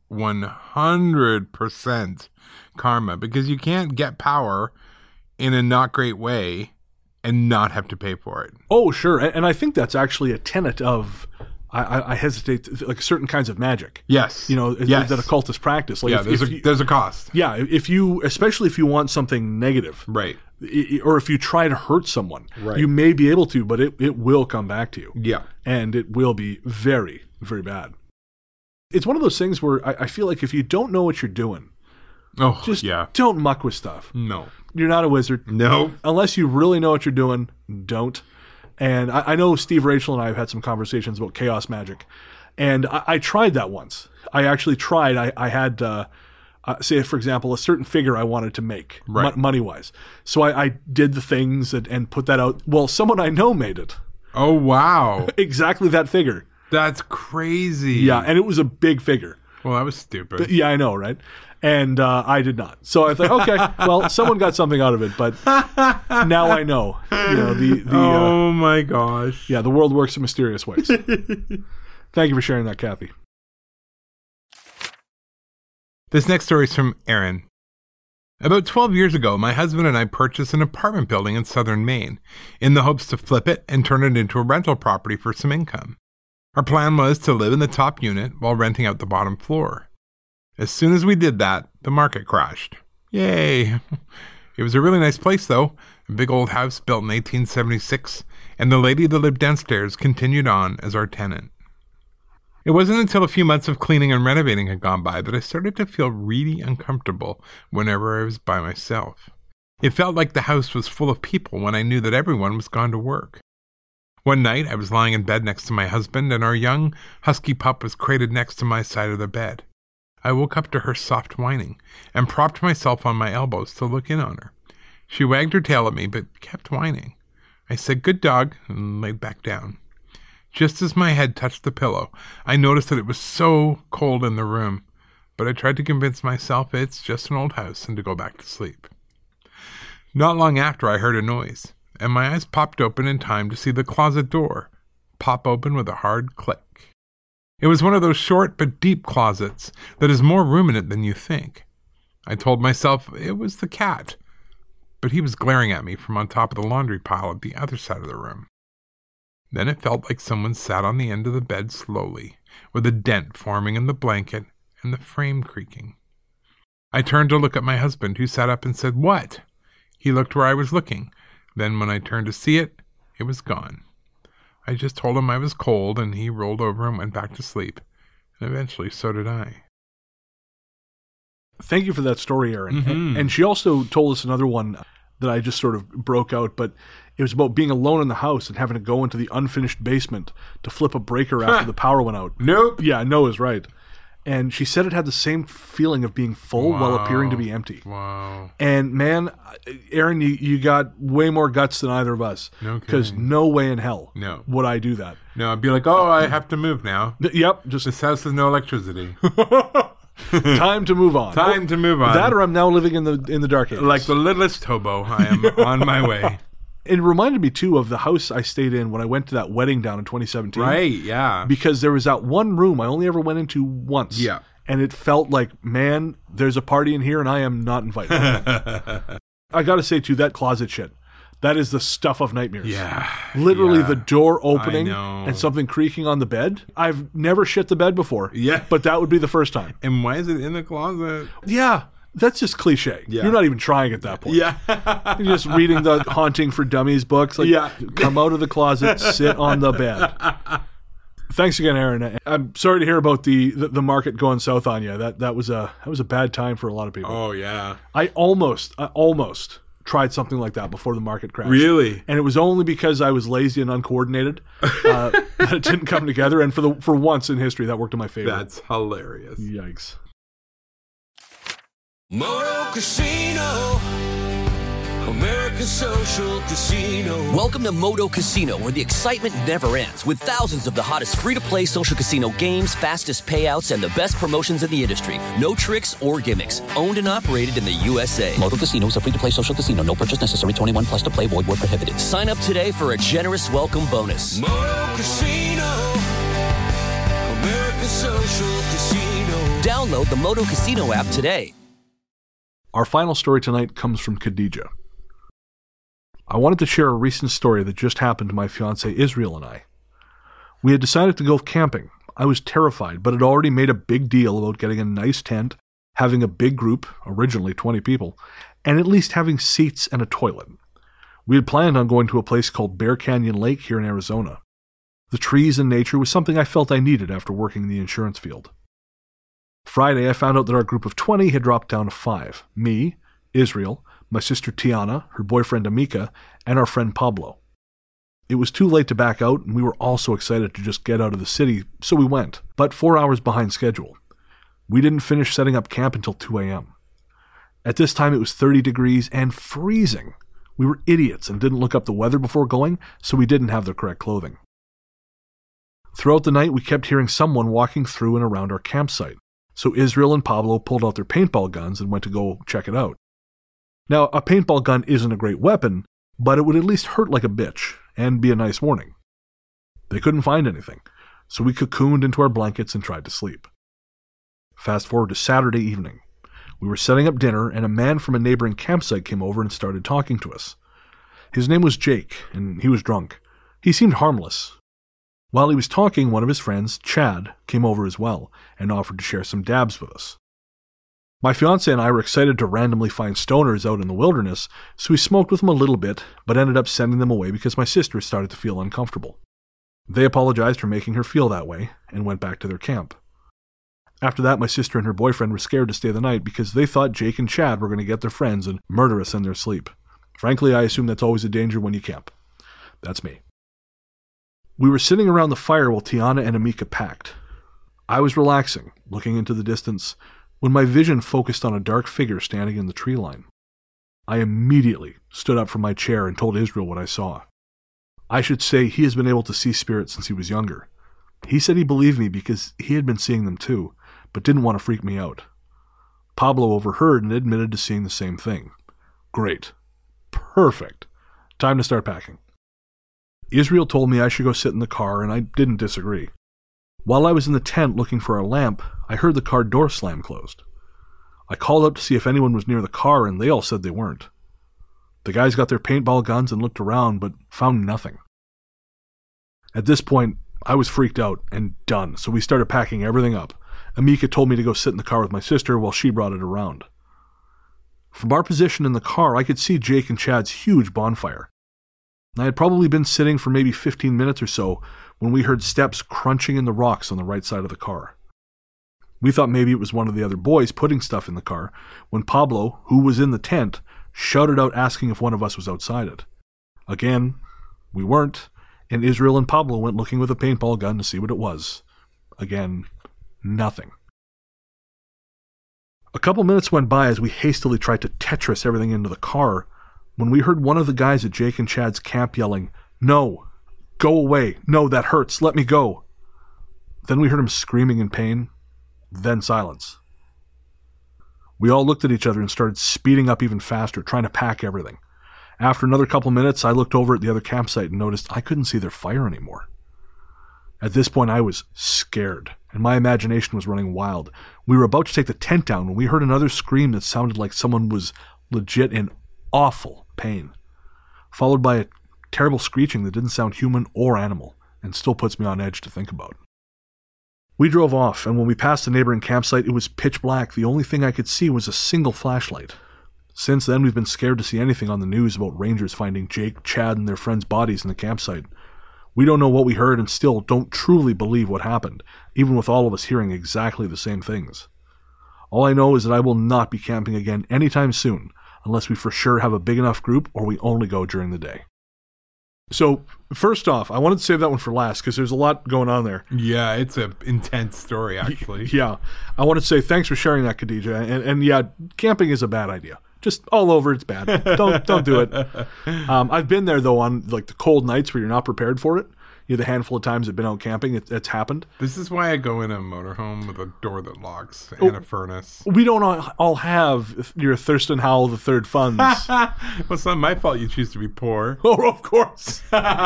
[SPEAKER 5] 100% karma, because you can't get power in a not great way and not have to pay for it.
[SPEAKER 4] Oh, sure. And I think that's actually a tenet of, I hesitate, like certain kinds of magic.
[SPEAKER 5] Yes. Yes.
[SPEAKER 4] That occultists practice. Like
[SPEAKER 5] there's a cost.
[SPEAKER 4] Yeah. Especially if you want something negative.
[SPEAKER 5] Right.
[SPEAKER 4] Or if you try to hurt someone,
[SPEAKER 5] right,
[SPEAKER 4] you may be able to, but it will come back to you.
[SPEAKER 5] Yeah.
[SPEAKER 4] And it will be very, very bad. It's one of those things where I feel like if you don't know what you're doing, just don't muck with stuff.
[SPEAKER 5] No.
[SPEAKER 4] You're not a wizard.
[SPEAKER 5] No.
[SPEAKER 4] Unless you really know what you're doing, don't. And I know Steve, Rachel, and I have had some conversations about chaos magic. And I tried that once. I actually tried. I had, say, for example, a certain figure I wanted to make,
[SPEAKER 5] right,
[SPEAKER 4] money-wise. So I did the things and put that out. Well, someone I know made it.
[SPEAKER 5] Oh, wow.
[SPEAKER 4] Exactly that figure.
[SPEAKER 5] That's crazy.
[SPEAKER 4] Yeah, and it was a big figure.
[SPEAKER 5] Well, that was stupid.
[SPEAKER 4] Yeah, I know, right? And I did not. So I thought, okay, well, someone got something out of it, but now I know.
[SPEAKER 5] Oh my gosh.
[SPEAKER 4] Yeah, the world works in mysterious ways. Thank you for sharing that, Kathy.
[SPEAKER 5] This next story is from Aaron. About 12 years ago, my husband and I purchased an apartment building in southern Maine in the hopes to flip it and turn it into a rental property for some income. Our plan was to live in the top unit while renting out the bottom floor. As soon as we did that, the market crashed. Yay! It was a really nice place, though. A big old house built in 1876, and the lady that lived downstairs continued on as our tenant. It wasn't until a few months of cleaning and renovating had gone by that I started to feel really uncomfortable whenever I was by myself. It felt like the house was full of people when I knew that everyone was gone to work. One night, I was lying in bed next to my husband, and our young, husky pup was crated next to my side of the bed. I woke up to her soft whining, and propped myself on my elbows to look in on her. She wagged her tail at me, but kept whining. I said, "Good dog," and laid back down. Just as my head touched the pillow, I noticed that it was so cold in the room, but I tried to convince myself it's just an old house and to go back to sleep. Not long after, I heard a noise, and my eyes popped open in time to see the closet door pop open with a hard click. It was one of those short but deep closets that has more room in it than you think. I told myself it was the cat, but he was glaring at me from on top of the laundry pile at the other side of the room. Then it felt like someone sat on the end of the bed slowly, with a dent forming in the blanket and the frame creaking. I turned to look at my husband, who sat up and said, "What?" He looked where I was looking. Then when I turned to see it, it was gone. I just told him I was cold, and he rolled over and went back to sleep. And eventually, so did I.
[SPEAKER 4] Thank you for that story, Aaron.
[SPEAKER 5] Mm-hmm.
[SPEAKER 4] And she also told us another one that I just sort of broke out, but it was about being alone in the house and having to go into the unfinished basement to flip a breaker after the power went out.
[SPEAKER 5] Nope.
[SPEAKER 4] Yeah, no is right. And she said it had the same feeling of being full while appearing to be empty.
[SPEAKER 5] Wow.
[SPEAKER 4] And man, Aaron, you got way more guts than either of us.
[SPEAKER 5] No kidding.
[SPEAKER 4] Because no way in hell
[SPEAKER 5] No.
[SPEAKER 4] would I do that.
[SPEAKER 5] No, I'd be like, "Oh, I have to move now.
[SPEAKER 4] Yep, just
[SPEAKER 5] This house has no electricity.
[SPEAKER 4] time to move on.
[SPEAKER 5] Time to move on."
[SPEAKER 4] That, or I'm now living in the dark ages.
[SPEAKER 5] Like the littlest hobo, I am on my way.
[SPEAKER 4] It reminded me, too, of the house I stayed in when I went to that wedding down in 2017.
[SPEAKER 5] Right, yeah.
[SPEAKER 4] Because there was that one room I only ever went into once.
[SPEAKER 5] Yeah.
[SPEAKER 4] And it felt like, man, there's a party in here and I am not invited. I got to say, too, that closet shit, that is the stuff of nightmares.
[SPEAKER 5] Yeah.
[SPEAKER 4] Literally
[SPEAKER 5] Yeah.
[SPEAKER 4] the door opening
[SPEAKER 5] I know.
[SPEAKER 4] and something creaking on the bed. I've never shit the bed before.
[SPEAKER 5] Yeah.
[SPEAKER 4] But that would be the first time.
[SPEAKER 5] And why is it in the closet?
[SPEAKER 4] Yeah. That's just cliche.
[SPEAKER 5] Yeah.
[SPEAKER 4] You're not even trying at that point.
[SPEAKER 5] Yeah.
[SPEAKER 4] You're just reading the Haunting for Dummies books. Like,
[SPEAKER 5] Yeah.
[SPEAKER 4] come out of the closet, sit on the bed. Thanks again, Aaron. I'm sorry to hear about the market going south on you. That was a bad time for a lot of people.
[SPEAKER 5] Oh, yeah.
[SPEAKER 4] I almost tried something like that before the market crashed.
[SPEAKER 5] Really?
[SPEAKER 4] And it was only because I was lazy and uncoordinated that it didn't come together. And for once in history, that worked in my favor.
[SPEAKER 5] That's hilarious.
[SPEAKER 4] Yikes.
[SPEAKER 1] Moto Casino, America's social casino.
[SPEAKER 3] Welcome to Moto Casino, where the excitement never ends, with thousands of the hottest free-to-play social casino games, fastest payouts, and the best promotions in the industry. No tricks or gimmicks. Owned and operated in the USA.
[SPEAKER 6] Moto Casino is a free-to-play social casino. No purchase necessary. 21 plus to play. Void where prohibited.
[SPEAKER 3] Sign up today for a generous welcome bonus.
[SPEAKER 1] Moto Casino, America's social casino.
[SPEAKER 3] Download the Moto Casino app today.
[SPEAKER 4] Our final story tonight comes from Khadija. I wanted to share a recent story that just happened to my fiancée Israel and I. We had decided to go camping. I was terrified, but had already made a big deal about getting a nice tent, having a big group, originally 20 people, and at least having seats and a toilet. We had planned on going to a place called Bear Canyon Lake here in Arizona. The trees and nature was something I felt I needed after working in the insurance field. Friday, I found out that our group of 20 had dropped down to 5. Me, Israel, my sister Tiana, her boyfriend Amika, and our friend Pablo. It was too late to back out, and we were all so excited to just get out of the city, so we went, but 4 hours behind schedule. We didn't finish setting up camp until 2 a.m. At this time, it was 30 degrees and freezing. We were idiots and didn't look up the weather before going, so we didn't have the correct clothing. Throughout the night, we kept hearing someone walking through and around our campsite. So Israel and Pablo pulled out their paintball guns and went to go check it out. Now, a paintball gun isn't a great weapon, but it would at least hurt like a bitch and be a nice warning. They couldn't find anything, so we cocooned into our blankets and tried to sleep. Fast forward to Saturday evening. We were setting up dinner, and a man from a neighboring campsite came over and started talking to us. His name was Jake, and he was drunk. He seemed harmless. While he was talking, one of his friends, Chad, came over as well and offered to share some dabs with us. My fiancé and I were excited to randomly find stoners out in the wilderness, so we smoked with them a little bit, but ended up sending them away because my sister started to feel uncomfortable. They apologized for making her feel that way and went back to their camp. After that, my sister and her boyfriend were scared to stay the night because they thought Jake and Chad were going to get their friends and murder us in their sleep. Frankly, I assume that's always a danger when you camp. That's me. We were sitting around the fire while Tiana and Amika packed. I was relaxing, looking into the distance, when my vision focused on a dark figure standing in the tree line. I immediately stood up from my chair and told Israel what I saw. I should say he has been able to see spirits since he was younger. He said he believed me because he had been seeing them too, but didn't want to freak me out. Pablo overheard and admitted to seeing the same thing. Great. Perfect. Time to start packing. Israel told me I should go sit in the car, and I didn't disagree. While I was in the tent looking for a lamp, I heard the car door slam closed. I called up to see if anyone was near the car, and they all said they weren't. The guys got their paintball guns and looked around, but found nothing. At this point, I was freaked out and done, so we started packing everything up. Amika told me to go sit in the car with my sister while she brought it around. From our position in the car, I could see Jake and Chad's huge bonfire. I had probably been sitting for maybe 15 minutes or so when we heard steps crunching in the rocks on the right side of the car. We thought maybe it was one of the other boys putting stuff in the car when Pablo, who was in the tent, shouted out asking if one of us was outside it. Again, we weren't, and Israel and Pablo went looking with a paintball gun to see what it was. Again, nothing. A couple minutes went by as we hastily tried to Tetris everything into the car when we heard one of the guys at Jake and Chad's camp yelling, "No! Go away! No, that hurts! Let me go!" Then we heard him screaming in pain, then silence. We all looked at each other and started speeding up even faster, trying to pack everything. After another couple minutes, I looked over at the other campsite and noticed I couldn't see their fire anymore. At this point, I was scared, and my imagination was running wild. We were about to take the tent down when we heard another scream that sounded like someone was legit in awful pain, followed by a terrible screeching that didn't sound human or animal, and still puts me on edge to think about. We drove off, and when we passed the neighboring campsite, it was pitch black. The only thing I could see was a single flashlight. Since then, we've been scared to see anything on the news about rangers finding Jake, Chad, and their friends' bodies in the campsite. We don't know what we heard and still don't truly believe what happened, even with all of us hearing exactly the same things. All I know is that I will not be camping again anytime soon, unless we for sure have a big enough group or we only go during the day. So, first off, I wanted to save that one for last because there's a lot going on there.
[SPEAKER 5] Yeah, it's an intense story, actually.
[SPEAKER 4] Yeah. I want to say thanks for sharing that, Khadija. And yeah, camping is a bad idea. Just all over, it's bad. Don't do it. I've been there, though, on like the cold nights where you're not prepared for it. You know, the handful of times I've been out camping, it's happened.
[SPEAKER 5] This is why I go in a motorhome with a door that locks and a furnace.
[SPEAKER 4] We don't all have your Thurston Howell III funds.
[SPEAKER 5] Well, it's not my fault you choose to be poor.
[SPEAKER 4] Oh, of course.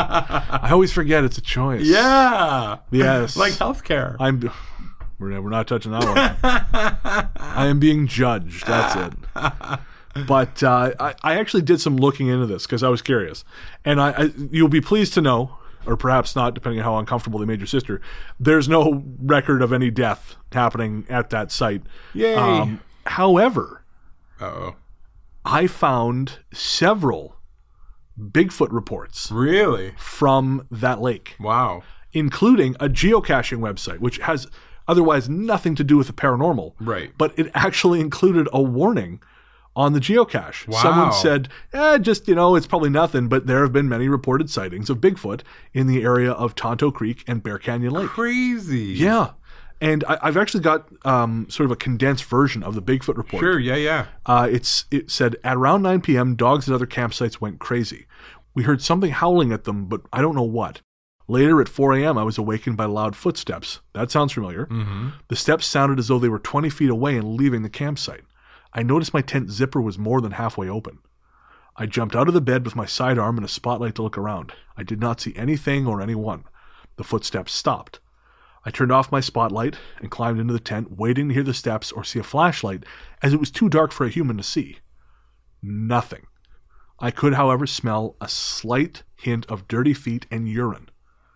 [SPEAKER 4] I always forget it's a choice.
[SPEAKER 5] Yeah.
[SPEAKER 4] Yes.
[SPEAKER 5] Like healthcare.
[SPEAKER 4] We're not touching that one. I am being judged. That's it. But I actually did some looking into this because I was curious. And you'll be pleased to know, or perhaps not, depending on how uncomfortable they made your sister, there's no record of any death happening at that site.
[SPEAKER 5] Yay.
[SPEAKER 4] However,
[SPEAKER 5] Uh-oh.
[SPEAKER 4] I found several Bigfoot reports
[SPEAKER 5] Really?
[SPEAKER 4] from that lake,
[SPEAKER 5] Wow.
[SPEAKER 4] including a geocaching website, which has otherwise nothing to do with the paranormal.
[SPEAKER 5] Right.
[SPEAKER 4] But it actually included a warning on the geocache.
[SPEAKER 5] Wow.
[SPEAKER 4] Someone said, it's probably nothing, but there have been many reported sightings of Bigfoot in the area of Tonto Creek and Bear Canyon Lake.
[SPEAKER 5] Crazy.
[SPEAKER 4] Yeah. And I've actually got sort of a condensed version of the Bigfoot report.
[SPEAKER 5] Sure, yeah.
[SPEAKER 4] It said, at around 9 p.m., dogs at other campsites went crazy. We heard something howling at them, but I don't know what. Later at 4 a.m., I was awakened by loud footsteps. That sounds familiar.
[SPEAKER 5] Mm-hmm.
[SPEAKER 4] The steps sounded as though they were 20 feet away and leaving the campsite. I noticed my tent zipper was more than halfway open. I jumped out of the bed with my sidearm and a spotlight to look around. I did not see anything or anyone. The footsteps stopped. I turned off my spotlight and climbed into the tent, waiting to hear the steps or see a flashlight, as it was too dark for a human to see. Nothing. I could, however, smell a slight hint of dirty feet and urine.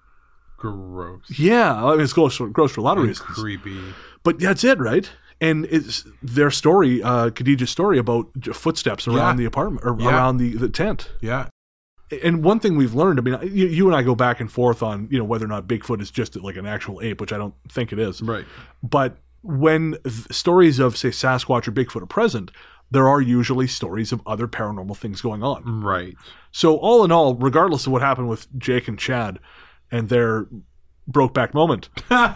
[SPEAKER 5] Gross.
[SPEAKER 4] Yeah, I mean, it's gross for a lot of reasons.
[SPEAKER 5] Creepy.
[SPEAKER 4] But that's it, right? And it's their story, Khadijah's story about footsteps around the apartment or around the tent.
[SPEAKER 5] Yeah.
[SPEAKER 4] And one thing we've learned, I mean, you and I go back and forth on, whether or not Bigfoot is just like an actual ape, which I don't think it is.
[SPEAKER 5] Right.
[SPEAKER 4] But when stories of, say, Sasquatch or Bigfoot are present, there are usually stories of other paranormal things going on.
[SPEAKER 5] Right.
[SPEAKER 4] So all in all, regardless of what happened with Jake and Chad and their Brokeback moment.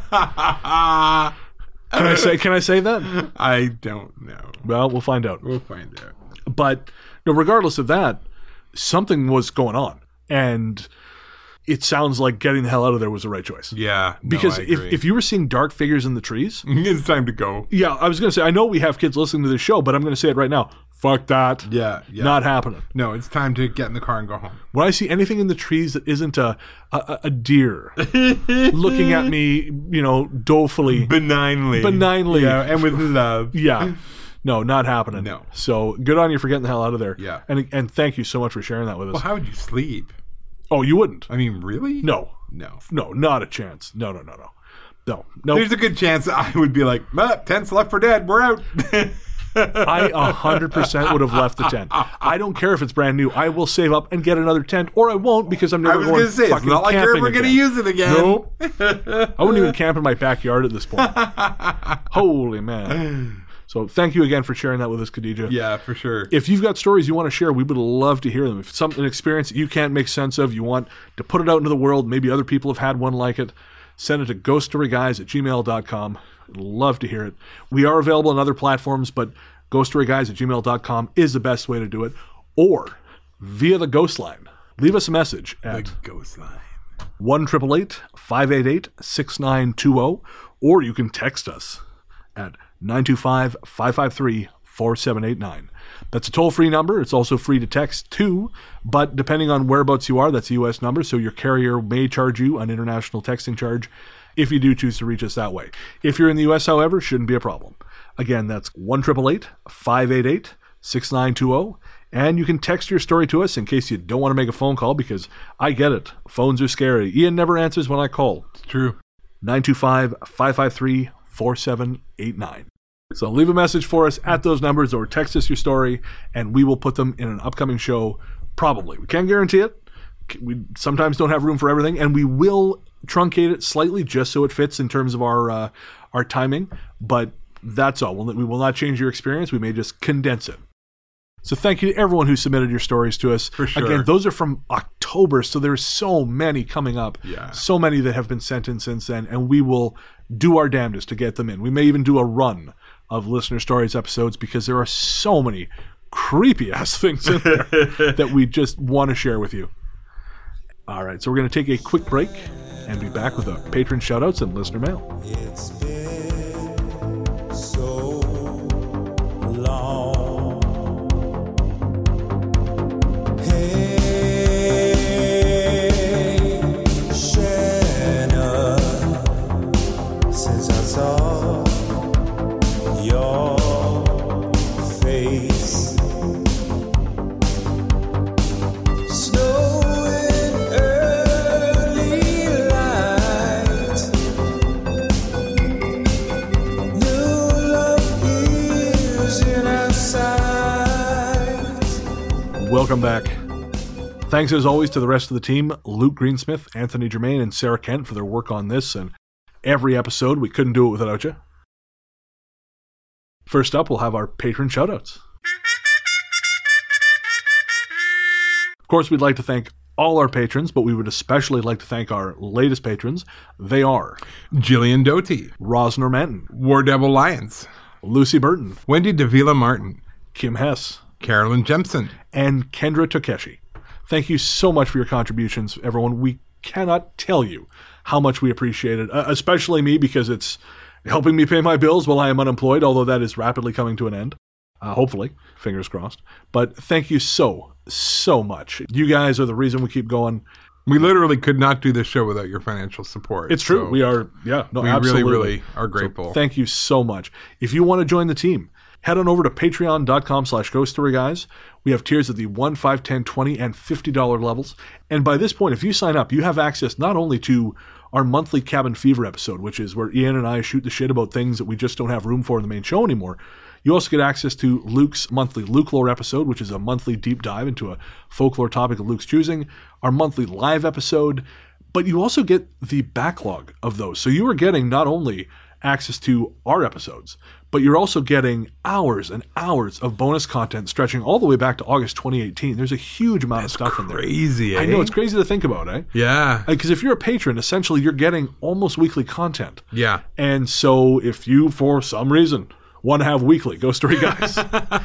[SPEAKER 4] Can I say that?
[SPEAKER 5] I don't know.
[SPEAKER 4] Well, we'll find out.
[SPEAKER 5] We'll find out.
[SPEAKER 4] But regardless of that, something was going on. And it sounds like getting the hell out of there was the right choice.
[SPEAKER 5] Yeah. No,
[SPEAKER 4] Because
[SPEAKER 5] I agree.
[SPEAKER 4] if you were seeing dark figures in the trees...
[SPEAKER 5] It's time to go.
[SPEAKER 4] Yeah, I was going to say, I know we have kids listening to this show, but I'm going to say it right now. Fuck that.
[SPEAKER 5] Yeah.
[SPEAKER 4] Not happening.
[SPEAKER 5] No, it's time to get in the car and go home.
[SPEAKER 4] When I see anything in the trees that isn't a deer looking at me, dolefully.
[SPEAKER 5] Benignly. Yeah, and with love.
[SPEAKER 4] Yeah. No, not happening.
[SPEAKER 5] No.
[SPEAKER 4] So good on you for getting the hell out of there.
[SPEAKER 5] Yeah.
[SPEAKER 4] And thank you so much for sharing that with us.
[SPEAKER 5] Well, how would you sleep?
[SPEAKER 4] Oh, you wouldn't?
[SPEAKER 5] I mean, really?
[SPEAKER 4] No.
[SPEAKER 5] No.
[SPEAKER 4] No, not a chance. No. No.
[SPEAKER 5] There's a good chance I would be like, tent's left for dead. We're out.
[SPEAKER 4] I 100% would have left the tent. I don't care if it's brand new. I will save up and get another tent, or I won't because I'm never going
[SPEAKER 5] going to say, it's
[SPEAKER 4] fucking
[SPEAKER 5] not like you're ever going to use it again.
[SPEAKER 4] Nope. I wouldn't even camp in my backyard at this point. Holy man. So thank you again for sharing that with us, Khadija.
[SPEAKER 5] Yeah, for sure.
[SPEAKER 4] If you've got stories you want to share, we would love to hear them. If it's an experience that you can't make sense of, you want to put it out into the world, maybe other people have had one like it, send it to ghoststoryguys@gmail.com. Love to hear it. We are available on other platforms, but ghoststoryguys@gmail.com is the best way to do it. Or via the Ghost Line. Leave us a message at
[SPEAKER 5] The Ghost Line.
[SPEAKER 4] 1-888-588-6920, or you can text us at 925-553-4789. That's a toll-free number. It's also free to text too, but depending on whereabouts you are, that's a U.S. number, so your carrier may charge you an international texting charge if you do choose to reach us that way. If you're in the U.S., however, shouldn't be a problem. Again, that's 1-888-588-6920, and you can text your story to us in case you don't want to make a phone call, because I get it. Phones are scary. Ian never answers when I call.
[SPEAKER 5] It's true.
[SPEAKER 4] 925-553-4789. So leave a message for us at those numbers or text us your story, and we will put them in an upcoming show, probably. We can't guarantee it, We sometimes don't have room for everything, and we will truncate it slightly just so it fits in terms of our timing. But that's all. We will not change your experience. We may just condense it. So thank you to everyone who submitted your stories to us.
[SPEAKER 5] For sure.
[SPEAKER 4] Again, those are from October, so there's so many coming up.
[SPEAKER 5] Yeah.
[SPEAKER 4] So many that have been sent in since then, and we will do our damnedest to get them in. We may even do a run of Listener Stories episodes because there are so many creepy-ass things in there that we just want to share with you. All right, so we're going to take a quick break and be back with patron shoutouts and listener mail.
[SPEAKER 1] It's been so long. Hey, Shanna, since I saw your face, snow in early light, new love is in our sight.
[SPEAKER 4] Welcome back. Thanks as always to the rest of the team, Luke Greensmith, Anthony Germain, and Sarah Kent for their work on this and every episode. We couldn't do it without you. First up, we'll have our patron shoutouts. Of course, we'd like to thank all our patrons, but we would especially like to thank our latest patrons. They are
[SPEAKER 5] Gillian Doty,
[SPEAKER 4] Rosner Manton,
[SPEAKER 5] War Devil Lyons,
[SPEAKER 4] Lucy Burton,
[SPEAKER 5] Wendy Davila Martin,
[SPEAKER 4] Kim Hess,
[SPEAKER 5] Carolyn Jemson,
[SPEAKER 4] and Kendra Takeshi. Thank you so much for your contributions, everyone. We cannot tell you how much we appreciate it, especially me, because it's helping me pay my bills while I am unemployed, although that is rapidly coming to an end. Hopefully. Fingers crossed. But thank you so much. You guys are the reason we keep going.
[SPEAKER 5] We literally could not do this show without your financial support.
[SPEAKER 4] It's true.
[SPEAKER 5] So
[SPEAKER 4] We are, yeah, no,
[SPEAKER 5] we
[SPEAKER 4] absolutely.
[SPEAKER 5] really are grateful.
[SPEAKER 4] So thank you so much. If you want to join the team, head on over to patreon.com/GhostStoryGuys. We have tiers at the $1, $5, $10, $20, and $50 levels. And by this point, if you sign up, you have access not only to our monthly Cabin Fever episode, which is where Ian and I shoot the shit about things that we just don't have room for in the main show anymore. You also get access to Luke's monthly Luke Lore episode, which is a monthly deep dive into a folklore topic of Luke's choosing, our monthly live episode, but you also get the backlog of those. So you are getting not only access to our episodes, but you're also getting hours and hours of bonus content stretching all the way back to August 2018. There's a huge amount of stuff in there.
[SPEAKER 5] Crazy,
[SPEAKER 4] I know, it's crazy to think about, eh?
[SPEAKER 5] Yeah.
[SPEAKER 4] Because if you're a patron, essentially you're getting almost weekly content.
[SPEAKER 5] Yeah.
[SPEAKER 4] And so if you, for some reason, want to have weekly Ghost Story Guys,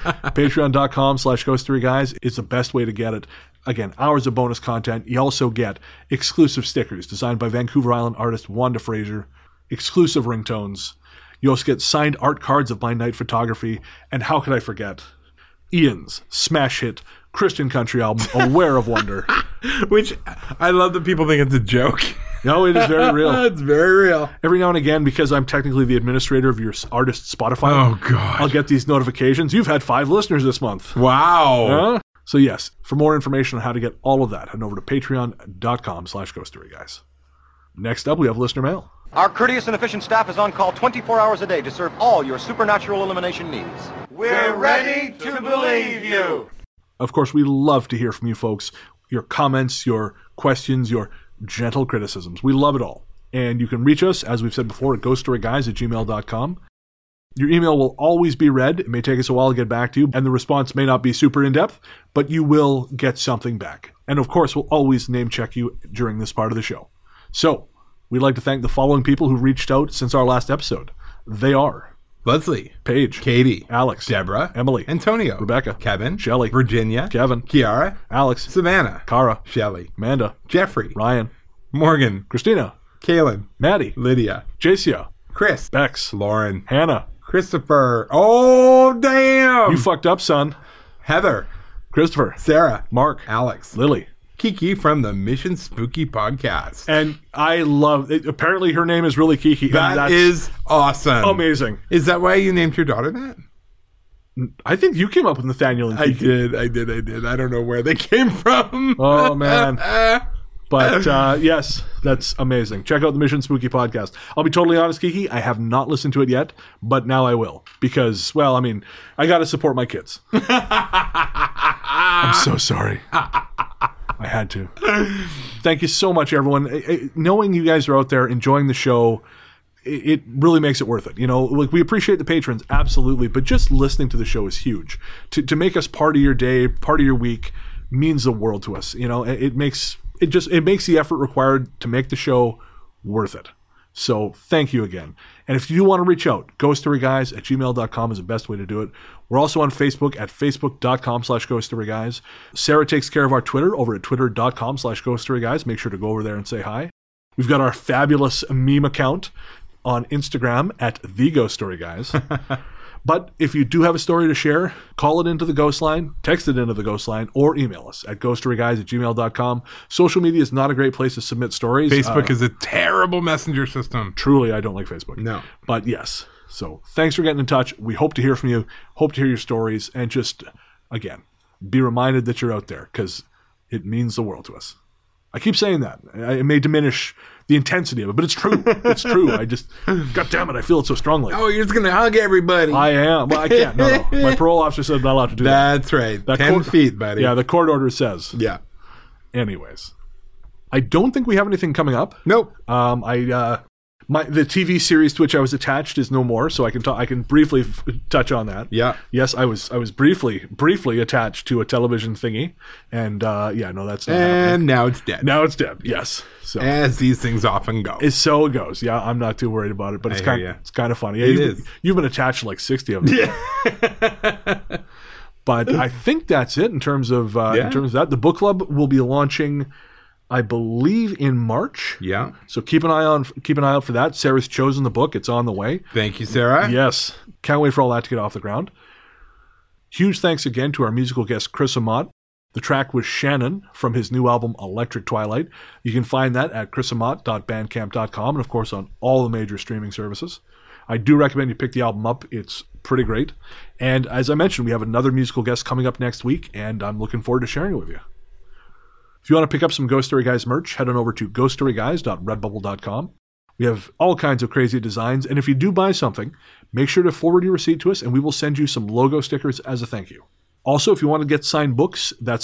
[SPEAKER 4] patreon.com/Ghost Story Guys is the best way to get it. Again, hours of bonus content. You also get exclusive stickers designed by Vancouver Island artist Wanda Fraser, exclusive ringtones. You also get signed art cards of my night photography, and how could I forget Ian's smash hit Christian country album, Aware of Wonder.
[SPEAKER 5] Which I love that people think it's a joke.
[SPEAKER 4] No, it is very real.
[SPEAKER 5] It's very real.
[SPEAKER 4] Every now and again, because I'm technically the administrator of your artist's Spotify,
[SPEAKER 5] Oh, God.
[SPEAKER 4] I'll get these notifications. You've had 5 listeners this month.
[SPEAKER 5] Wow.
[SPEAKER 4] Huh? So yes, for more information on how to get all of that, head over to patreon.com/GhostStoryGuys. Next up, we have listener mail.
[SPEAKER 7] Our courteous and efficient staff is on call 24 hours a day to serve all your supernatural elimination needs.
[SPEAKER 1] We're ready to believe you.
[SPEAKER 4] Of course, we love to hear from you folks, your comments, your questions, your gentle criticisms. We love it all. And you can reach us, as we've said before, at ghoststoryguys@gmail.com. Your email will always be read. It may take us a while to get back to you, and the response may not be super in-depth, but you will get something back. And of course, we'll always name-check you during this part of the show. So, we'd like to thank the following people who reached out since our last episode. They are
[SPEAKER 5] Leslie,
[SPEAKER 4] Paige,
[SPEAKER 5] Katie,
[SPEAKER 4] Alex,
[SPEAKER 5] Deborah,
[SPEAKER 4] Emily,
[SPEAKER 5] Antonio,
[SPEAKER 4] Rebecca,
[SPEAKER 5] Kevin,
[SPEAKER 4] Shelley,
[SPEAKER 5] Virginia,
[SPEAKER 4] Kevin,
[SPEAKER 5] Kiara,
[SPEAKER 4] Alex,
[SPEAKER 5] Savannah,
[SPEAKER 4] Cara,
[SPEAKER 5] Shelley,
[SPEAKER 4] Amanda,
[SPEAKER 5] Jeffrey,
[SPEAKER 4] Ryan,
[SPEAKER 5] Morgan,
[SPEAKER 4] Christina,
[SPEAKER 5] Kaylin,
[SPEAKER 4] Maddie,
[SPEAKER 5] Lydia,
[SPEAKER 4] Jacia,
[SPEAKER 5] Chris,
[SPEAKER 4] Bex,
[SPEAKER 5] Lauren,
[SPEAKER 4] Hannah.
[SPEAKER 5] Christopher. Oh, damn.
[SPEAKER 4] You fucked up, son.
[SPEAKER 5] Heather,
[SPEAKER 4] Christopher,
[SPEAKER 5] Sarah,
[SPEAKER 4] Mark,
[SPEAKER 5] Alex,
[SPEAKER 4] Lily,
[SPEAKER 5] Kiki from the Mission Spooky podcast.
[SPEAKER 4] and I love it. Apparently her name is really Kiki. and
[SPEAKER 5] That
[SPEAKER 4] that's
[SPEAKER 5] is awesome.
[SPEAKER 4] amazing.
[SPEAKER 5] Is that why you named your daughter that?
[SPEAKER 4] I think you came up with Nathaniel and
[SPEAKER 5] I
[SPEAKER 4] Kiki.
[SPEAKER 5] did. I don't know where they came from.
[SPEAKER 4] Oh, man. But yes, that's amazing. Check out the Mission Spooky podcast. I'll be totally honest, Kiki, I have not listened to it yet, but now I will. Because, well, I mean, I got to support my kids. I'm so sorry. I had to. Thank you so much, everyone. Knowing you guys are out there enjoying the show, it really makes it worth it. You know, like, we appreciate the patrons, absolutely, but just listening to the show is huge. To make us part of your day, part of your week, means the world to us. You know, it makes the effort required to make the show worth it. So thank you again. And if you do want to reach out, ghoststoryguys@gmail.com is the best way to do it. We're also on Facebook at facebook.com/ghoststoryguys. Sarah takes care of our Twitter over at twitter.com/ghoststoryguys. Make sure to go over there and say hi. We've got our fabulous meme account on Instagram at @TheGhostStoryGuys. But if you do have a story to share, call it into the Ghost Line, text it into the Ghost Line, or email us at ghoststoryguys@gmail.com. Social media is not a great place to submit stories.
[SPEAKER 5] Facebook is a terrible messenger system.
[SPEAKER 4] Truly, I don't like Facebook.
[SPEAKER 5] No.
[SPEAKER 4] But yes. So thanks for getting in touch. We hope to hear from you, hope to hear your stories, and just, again, be reminded that you're out there, because it means the world to us. I keep saying that. It may diminish the intensity of it, but it's true. It's true. God damn it, I feel it so strongly.
[SPEAKER 5] Oh, you're just going to hug everybody.
[SPEAKER 4] I am. Well, I can't. No. My parole officer said I'm not allowed to do that.
[SPEAKER 5] That's right. 10 feet, buddy.
[SPEAKER 4] Yeah, the court order says.
[SPEAKER 5] Yeah.
[SPEAKER 4] Anyways. I don't think we have anything coming up.
[SPEAKER 5] Nope.
[SPEAKER 4] The TV series to which I was attached is no more, so I can briefly touch on that.
[SPEAKER 5] Yeah.
[SPEAKER 4] Yes, I was briefly attached to a television thingy, and that's not happening.
[SPEAKER 5] And now it's dead.
[SPEAKER 4] Now it's dead. Yes. So
[SPEAKER 5] as these things often go.
[SPEAKER 4] So it goes. Yeah, I'm not too worried about it, but it's kind of funny. Yeah, you've been attached to like 60 of them. Yeah. But I think that's it in terms of that. The book club will be launching, I believe, in March.
[SPEAKER 5] Yeah.
[SPEAKER 4] So keep an eye out for that. Sarah's chosen the book. It's on the way.
[SPEAKER 5] Thank you, Sarah.
[SPEAKER 4] Yes. Can't wait for all that to get off the ground. Huge thanks again to our musical guest, Chris Amott. The track was Shannon from his new album, Electric Twilight. You can find that at chrisamott.bandcamp.com and, of course, on all the major streaming services. I do recommend you pick the album up. It's pretty great. And as I mentioned, we have another musical guest coming up next week, and I'm looking forward to sharing it with you. If you want to pick up some Ghost Story Guys merch, head on over to ghoststoryguys.redbubble.com. We have all kinds of crazy designs, and if you do buy something, make sure to forward your receipt to us, and we will send you some logo stickers as a thank you. Also, if you want to get signed books, that's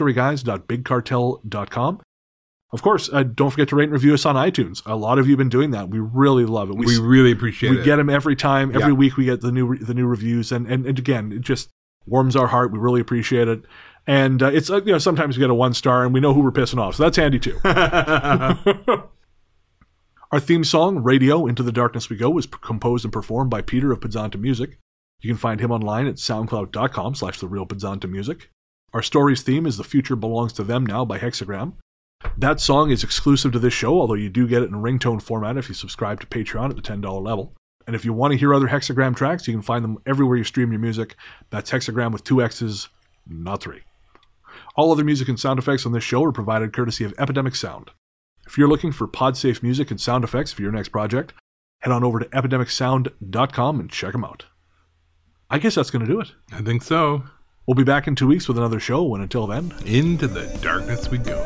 [SPEAKER 4] ghoststoryguys.bigcartel.com. Of course, don't forget to rate and review us on iTunes. A lot of you have been doing that. We really love it.
[SPEAKER 5] We really appreciate it.
[SPEAKER 4] We get them every time. Every week we get the new reviews, and again, it just warms our heart. We really appreciate it. And it's sometimes we get a 1-star, and we know who we're pissing off, so that's handy too. Our theme song, Radio, Into the Darkness We Go, was composed and performed by Peter of Pizzanta Music. You can find him online at soundcloud.com/therealpizzantamusic. Our story's theme is The Future Belongs to Them Now by Hexagram. That song is exclusive to this show, although you do get it in ringtone format if you subscribe to Patreon at the $10 level. And if you want to hear other Hexagram tracks, you can find them everywhere you stream your music. That's Hexagram with 2 X's, not 3. All other music and sound effects on this show are provided courtesy of Epidemic Sound. If you're looking for pod-safe music and sound effects for your next project, head on over to epidemicsound.com and check them out. I guess that's going to do it.
[SPEAKER 5] I think so.
[SPEAKER 4] We'll be back in 2 weeks with another show, and until then,
[SPEAKER 5] into the darkness we go.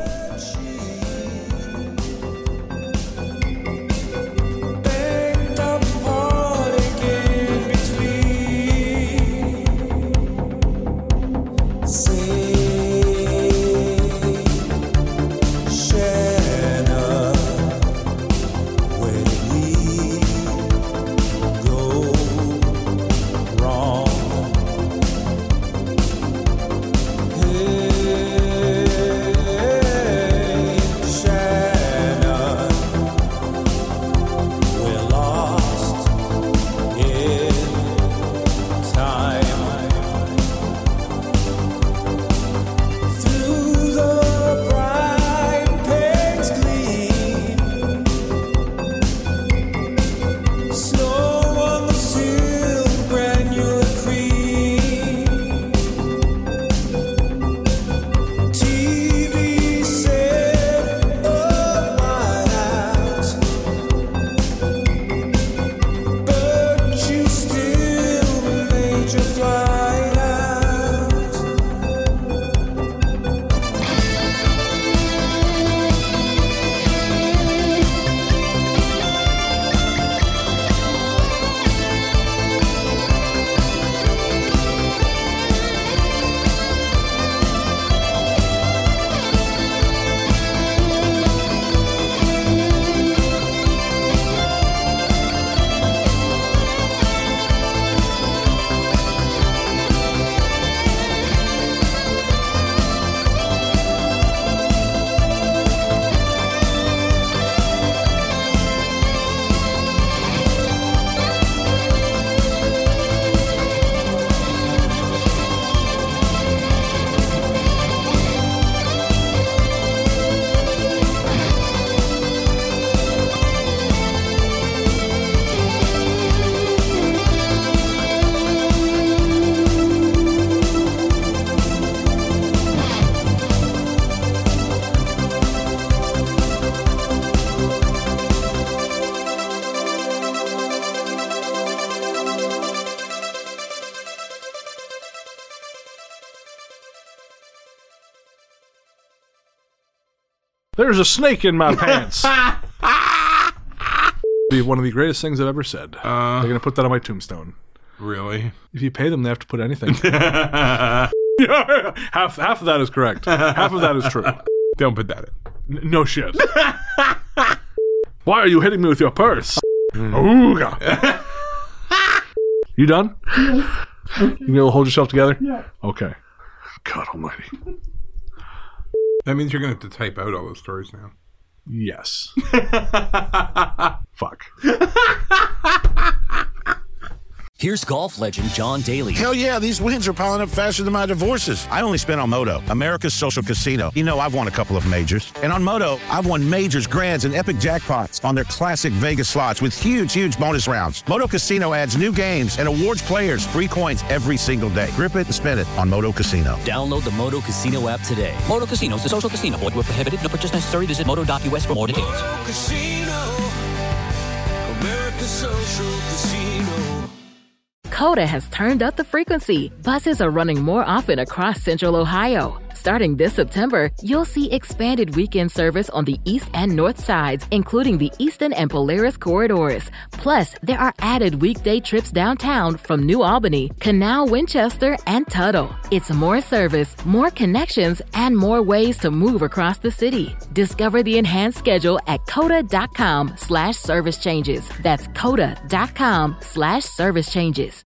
[SPEAKER 4] There's a snake in my pants. Be one of the greatest things I've ever said. They're going to put that on my tombstone.
[SPEAKER 5] Really?
[SPEAKER 4] If you pay them, they have to put anything. half of that is correct. Half of that is true.
[SPEAKER 5] Don't put that in.
[SPEAKER 4] No shit. Why are you hitting me with your purse? Ooga. You done? You gonna hold yourself together? Yeah. Okay. God almighty.
[SPEAKER 5] That means you're going to have to type out all those stories now.
[SPEAKER 4] Yes. Fuck.
[SPEAKER 3] Here's golf legend John Daly.
[SPEAKER 8] Hell yeah, these wins are piling up faster than my divorces. I only spent on Moto, America's social casino. You know, I've won a couple of majors. And on Moto, I've won majors, grands, and epic jackpots on their classic Vegas slots with huge bonus rounds. Moto Casino adds new games and awards players free coins every single day. Grip it and spin it on Moto Casino.
[SPEAKER 3] Download the Moto Casino app today. Moto Casino is a social casino. Void where prohibited. No purchase necessary. Visit moto.us for more details.
[SPEAKER 1] Moto Casino, America's social casino.
[SPEAKER 9] Coda has turned up the frequency. Buses are running more often across Central Ohio. Starting this September, you'll see expanded weekend service on the east and north sides, including the Eastern and Polaris corridors. Plus, there are added weekday trips downtown from New Albany, Canal, Winchester, and Tuttle. It's more service, more connections, and more ways to move across the city. Discover the enhanced schedule at coda.com/service changes. That's coda.com/service changes.